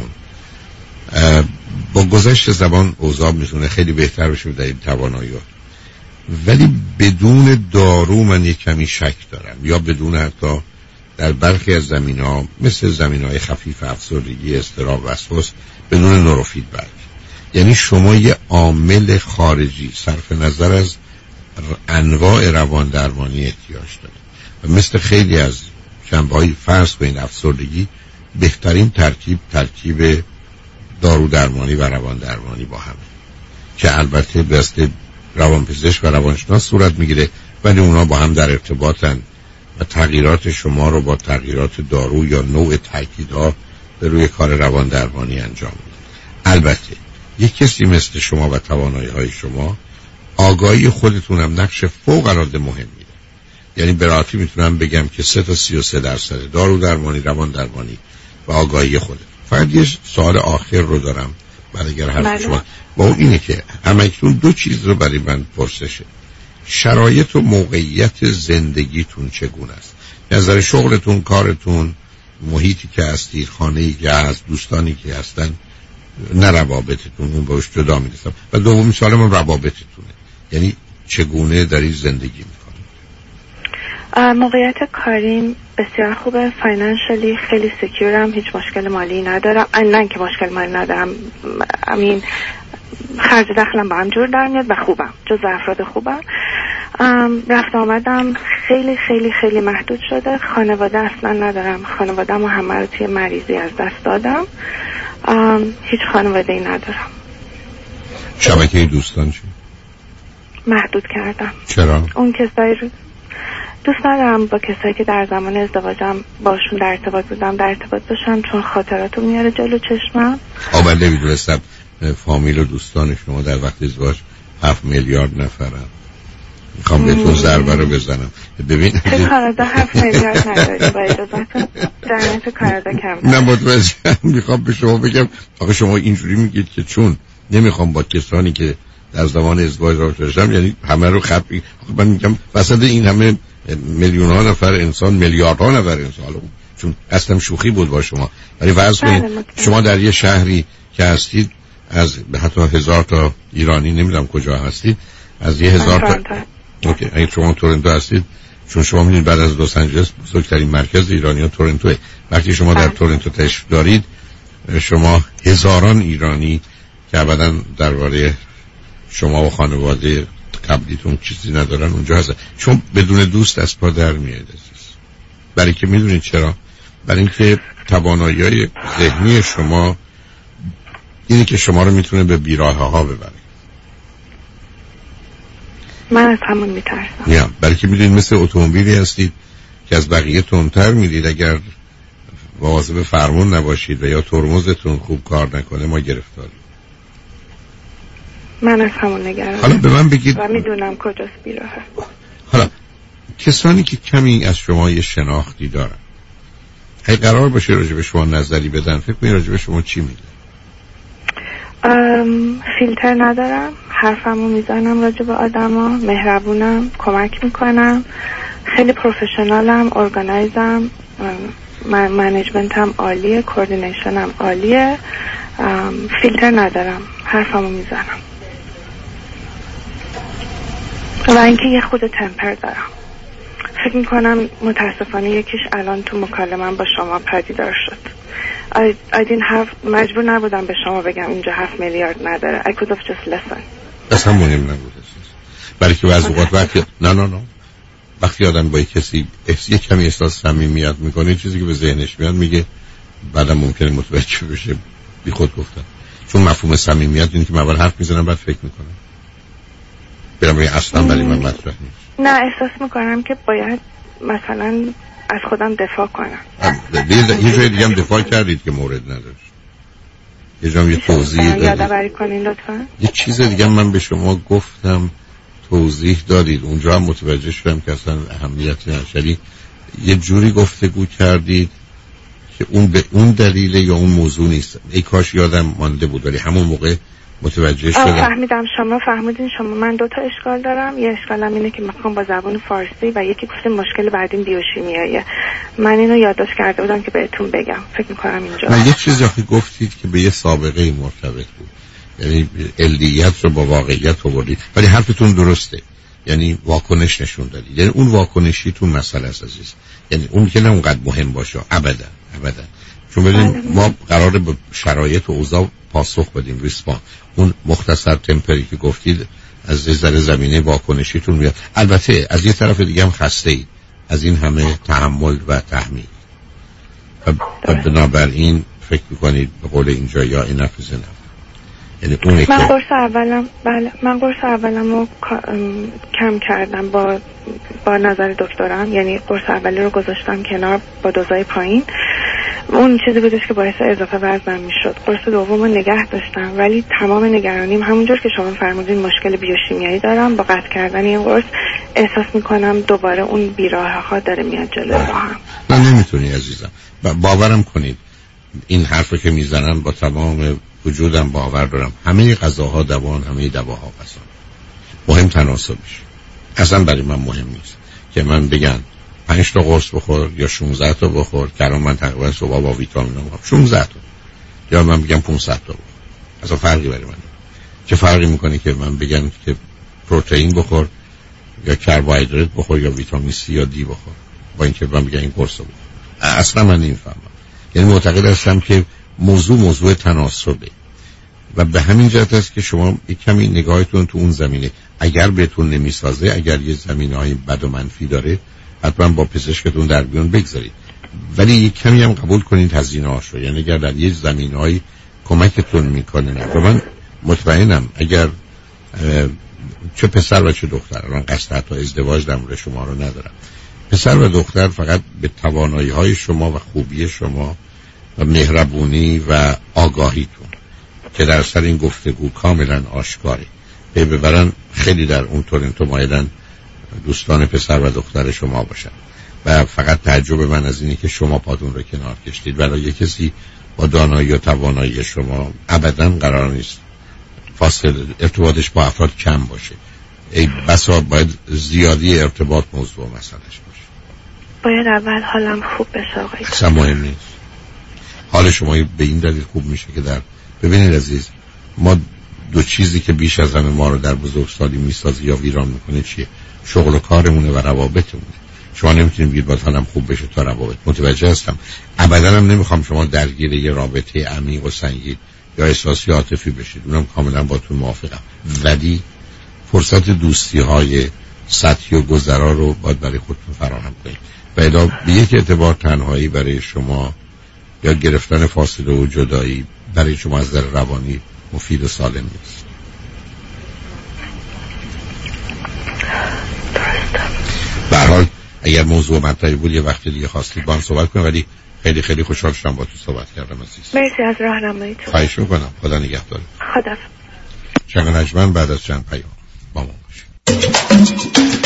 با گذشت زبان اوضاع میتونه خیلی بهتر بشه در این تواناییات. ولی بدون دارو من یک کمی شک دارم، یا بدون حتی در برخی از زمین‌ها مثل زمین‌های خفیف افسردگی، اضطراب، وسواس، بدون نوروفیدبک. یعنی شما یه عامل خارجی صرف نظر از انواع روان درمانی احتیاج دارید و مثل خیلی از جنبه‌های فرض کنید افسردگی بهترین ترکیب ترکیب دارو درمانی و روان درمانی با هم که البته دست روانپزشک و روانشناس صورت میگیره، ولی اونا با هم در ارتباطن و تغییرات شما رو با تغییرات دارو یا نوع تاکیدها به روی کار روان درمانی انجام میدن. البته یک کسی مثل شما و توانایی های شما آگاهی خودتون هم نقش فوق العاده مهم میده. یعنی به راحتی میتونم بگم که سه تا سی و سه درصد دارو درمانی، روان درمانی و آگاهی خودت. فقط یه سوال آخر رو دارم برای اگر حرف شما با اون اینه که همکنون دو چیز رو برای من پرسشه: شرایط و موقعیت زندگیتون چگونه است؟ نظر شغلتون، کارتون، محیطی که هستید، خانه‌ای که هست، دوستانی که هستن، نه روابطتون، اون باش جدا می‌رسم. و دومی سوال من روابطتونه، یعنی چگونه در این زندگی می‌کنید؟ موقعیت کاریم بسیار خوبه، فاینانشلی خیلی سکیورم، هیچ مشکل مالی ندارم. نه که مشکل مالی ندارم، امین خرج دخلم با هم جور در میاد و خوبم، جز افراد خوبم. رفت آمدم خیلی خیلی خیلی محدود شده. خانواده اصلا ندارم، خانواده‌مو همه رو توی مریضی از دست دادم. هیچ خانواده‌ای ندارم. شبکه دوستان چی؟ محدود کردم. چرا؟ اون کسایی رو دوست ندارم با کسایی که در زمان ازدواجم باشون در ارتباط بودم در ارتباط باشم، چون خاطراتو میاره جلو چشمم. آه من نمیدونستم فامیل و دوستان شما در وقت ازدواج هفت میلیارد نفرن. میخوام بهتون ضربه رو بزنم. ببین کانادا هفت میلیارد نداری، با اجازهتون جمعیت کانادا کم. نه متوجه، میخوام به شما بگم آخه شما اینجوری میگید که چون نمیخوام با کسانی که در زمان ازدواج رابطه داشتم یعنی همه رو خبری. من میگم وسط این همه میلیون ها نفر انسان، میلیارد ها نفر انسان، چون اصلا شوخی بود با شما، ولی فرض کنید شما در یه شهری که هستید از حتی هزار تا ایرانی، نمیدونم کجا هستید، از یه هزار تا اوکی اگه شما تورنتو هستید، چون شما میدونید بعد از لس آنجلس بزرگترین مرکز ایرانیان تورنتوه. وقتی شما در تورنتو تشریف دارید شما هزاران ایرانی که ابدا درباره شما و خانواده قبلیتون چیزی ندارن اونجا هستن، چون بدون دوست از پا در میاد. برای که میدونید چرا؟ برای اینکه توانایی ذهنی شما اینه که شما رو میتونه به بیراهه ها ببره. من از همون میترسم. نه، برای که میدونید مثل اتومبیلی هستید که از بقیه تندتر میدید. اگر مواظب فرمون نباشید و یا ترمزتون خوب کار نکنه ما گرفتاریم. من از همون نگرانم. حالا به من بگید و میدونم کجاست بیراهه. حالا کسانی که کمی از شما یه شناختی دارن اگه قرار باشه راجع به شما نظری بدن، فکر کنید راجع به شما چی میگن؟ فیلتر ندارم، حرفمو میزنم راجع به آدما، مهربونم، کمک میکنم، خیلی پروفشنالم، ارگانایزم، من منیجمنتم عالیه، کوردینیشنم عالیه. فیلتر ندارم، حرفمو میزنم. و اینکه یه خود تمپر دارم. فکر میکنم متاسفانه یکیش الان تو مکالمم با شما پدیدار شد. I, I didn't have مجبور نبودم به شما بگم اینجا هفت میلیارد نداره. I could have just listened. اصلا مهم نبود. برای که بعضی اوقات وقتی نه نه نه وقتی آدم با کسی یک کمی احساس صمیمیت میکنه، چیزی که به ذهنش میاد میگه، بعدم ممکنه متوجه بشه بی خود گفتن. چون مفهوم صمیمیت اینه که من اول حرف میزنم بعد فکر میکنم. برام اصلا برای من مطرح نیست. نه، احساس میکنم که باید مثلا از خودم دفاع کنم. یه جای دیگه هم دفاع کردید که مورد نداشت. یه جام یه توضیح دادید. یادآوری کنین لطفا. یه چیز دیگه من به شما گفتم توضیح دادید، اونجا هم متوجه شدم که اصلا اهمیتی نداشت. یه جوری گفتگو کردید که اون به اون دلیل یا اون موضوع نیست. ای کاش یادم مانده بود، ولی همون موقع متوجه شدم. فهمیدم شما فهمیدین. شما من دو تا اشکال دارم. یه اشکالم اینه که میخوام با زبان فارسی و یکی گفتم مشکل بعدین بیوشیمیاییه. من اینو یادداشت کرده بودم که بهتون بگم. فکر میکنم اینجا من یه چیزی که گفتید که به یه سابقه مرتبط بود، یعنی علیت رو با واقعیت آوردید، ولی حرفتون درسته. یعنی واکنش نشون دادید. یعنی اون واکنشیتون مسئله است عزیز. یعنی اون که نه اونقدر مهم باشه ابدا ابدا. چون ببینید ما قراره به شرایط و اوضاع پاسخ بدیم، ریسپاند. اون مختصر تمپری که گفتید از ذره زمینه واکنشیتون میاد. البته از یه طرف دیگه هم خسته اید از این همه تحمل و تحمیل. و بنابراین فکر میکنید به قول اینجا یا این نفیزه نفیزه یعنی اونه من که قرص اولم بله من قرص اولم رو کم کردم با با نظر دکترم، یعنی قرص اولی رو گذاشتم کنار با دوزای پایین. اون چیزی بودش که باعث اضافه وزنم میشد. قرص دوم رو نگه داشتم ولی تمام نگرانیم همونجور که شما فرمودین مشکل بیوشیمیایی دارم. با قطع کردن این قرص احساس میکنم دوباره اون بیراه ها داره میاد جلو راهم. من نمیتونی عزیزم باورم کنید این حرفو که میزنن با تمام وجودم باور دارم. همه غذاها دوان، همه دواها غذا. مهم تناسبش. اصلا برای من مهم نیست که من بگن پنج تا قرص بخور یا شانزده تا بخور که الان من تقریبا صبح با ویتامین میخورم شانزده تا، یا من بگم پانصد تا بخور. اصلا فرقی برای من نیست. چه فرقی میکنه که من بگن که پروتئین بخور یا کربوهیدرات بخور یا ویتامین سی یا دی بخور با اینکه من بگم این قرص بخور. اصلا من نمیفهمم. یعنی معتقد هستم که موضوع موضوع تناسبه و به همین جهت است که شما یک کمی نگاهتون تو اون زمینه اگر بهتون نمیسازه، اگر یه زمینه‌های بد و منفی داره حتما با پزشکتون در بیان بگذارید، ولی یک کمی هم قبول کنید هزینه‌هاشو. یعنی اگر در یه زمینه‌های کمکتون میکنه نه. و من مطمئنم اگر چه پسر و چه دختر، من قصد حتی ازدواج در مورد شما رو ندارم، پسر و دختر فقط به توانایی‌های شما و خوبی شما و مهربونی و آگاهیتون که در سر این گفتگو کاملا آشکاره پی ببرن، خیلی در اون تورنتو مایلن دوستان پسر و دختر شما باشن و فقط تعجب من از اینه که شما پاتون رو کنار کشید. برای کسی با دانایی و توانایی شما ابدا قرار نیست فاصله ارتباطش با افراد کم باشه. ای بسا باید زیادی ارتباط موضوع مسئلهش باشه. باید اول حالم خوب بشه آقای. اصلا مهم نیست. حال شما به این دلیل خوب میشه که در ببینید عزیز، ما دو چیزی که بیش از همه ما رو در بزرگسالی میسازه یا ویران میکنه چیه؟ شغل و کارمونه و روابطمونه. شما نمیتونید بگید باید حالم خوب بشه تا روابط. متوجه هستم. ابدا هم نمیخوام شما درگیر یه رابطه عمیق و سنگین یا احساسی عاطفی بشید، اونم کاملا باتون موافقم، ولی فرصت دوستی های سطحی و گذرا رو باید برای خودتون فراهم کنید. و الا به یک اعتبار تنهایی برای شما یا گرفتن فاصله و جدایی برای شما از نظر روانی مفید و سالم نیست. به هر حال اگر موضوع مطرحی بود یه وقتی دیگه خواستید با هم صحبت کنیم، ولی خیلی خیلی خوشحال شدم با تو صحبت کردم عزیز. مرسی از راهنماییتون. خواهش میکنم. خدا نگهدار. خدا. شنگ نجمن بعد از چند پیام با ما باشید.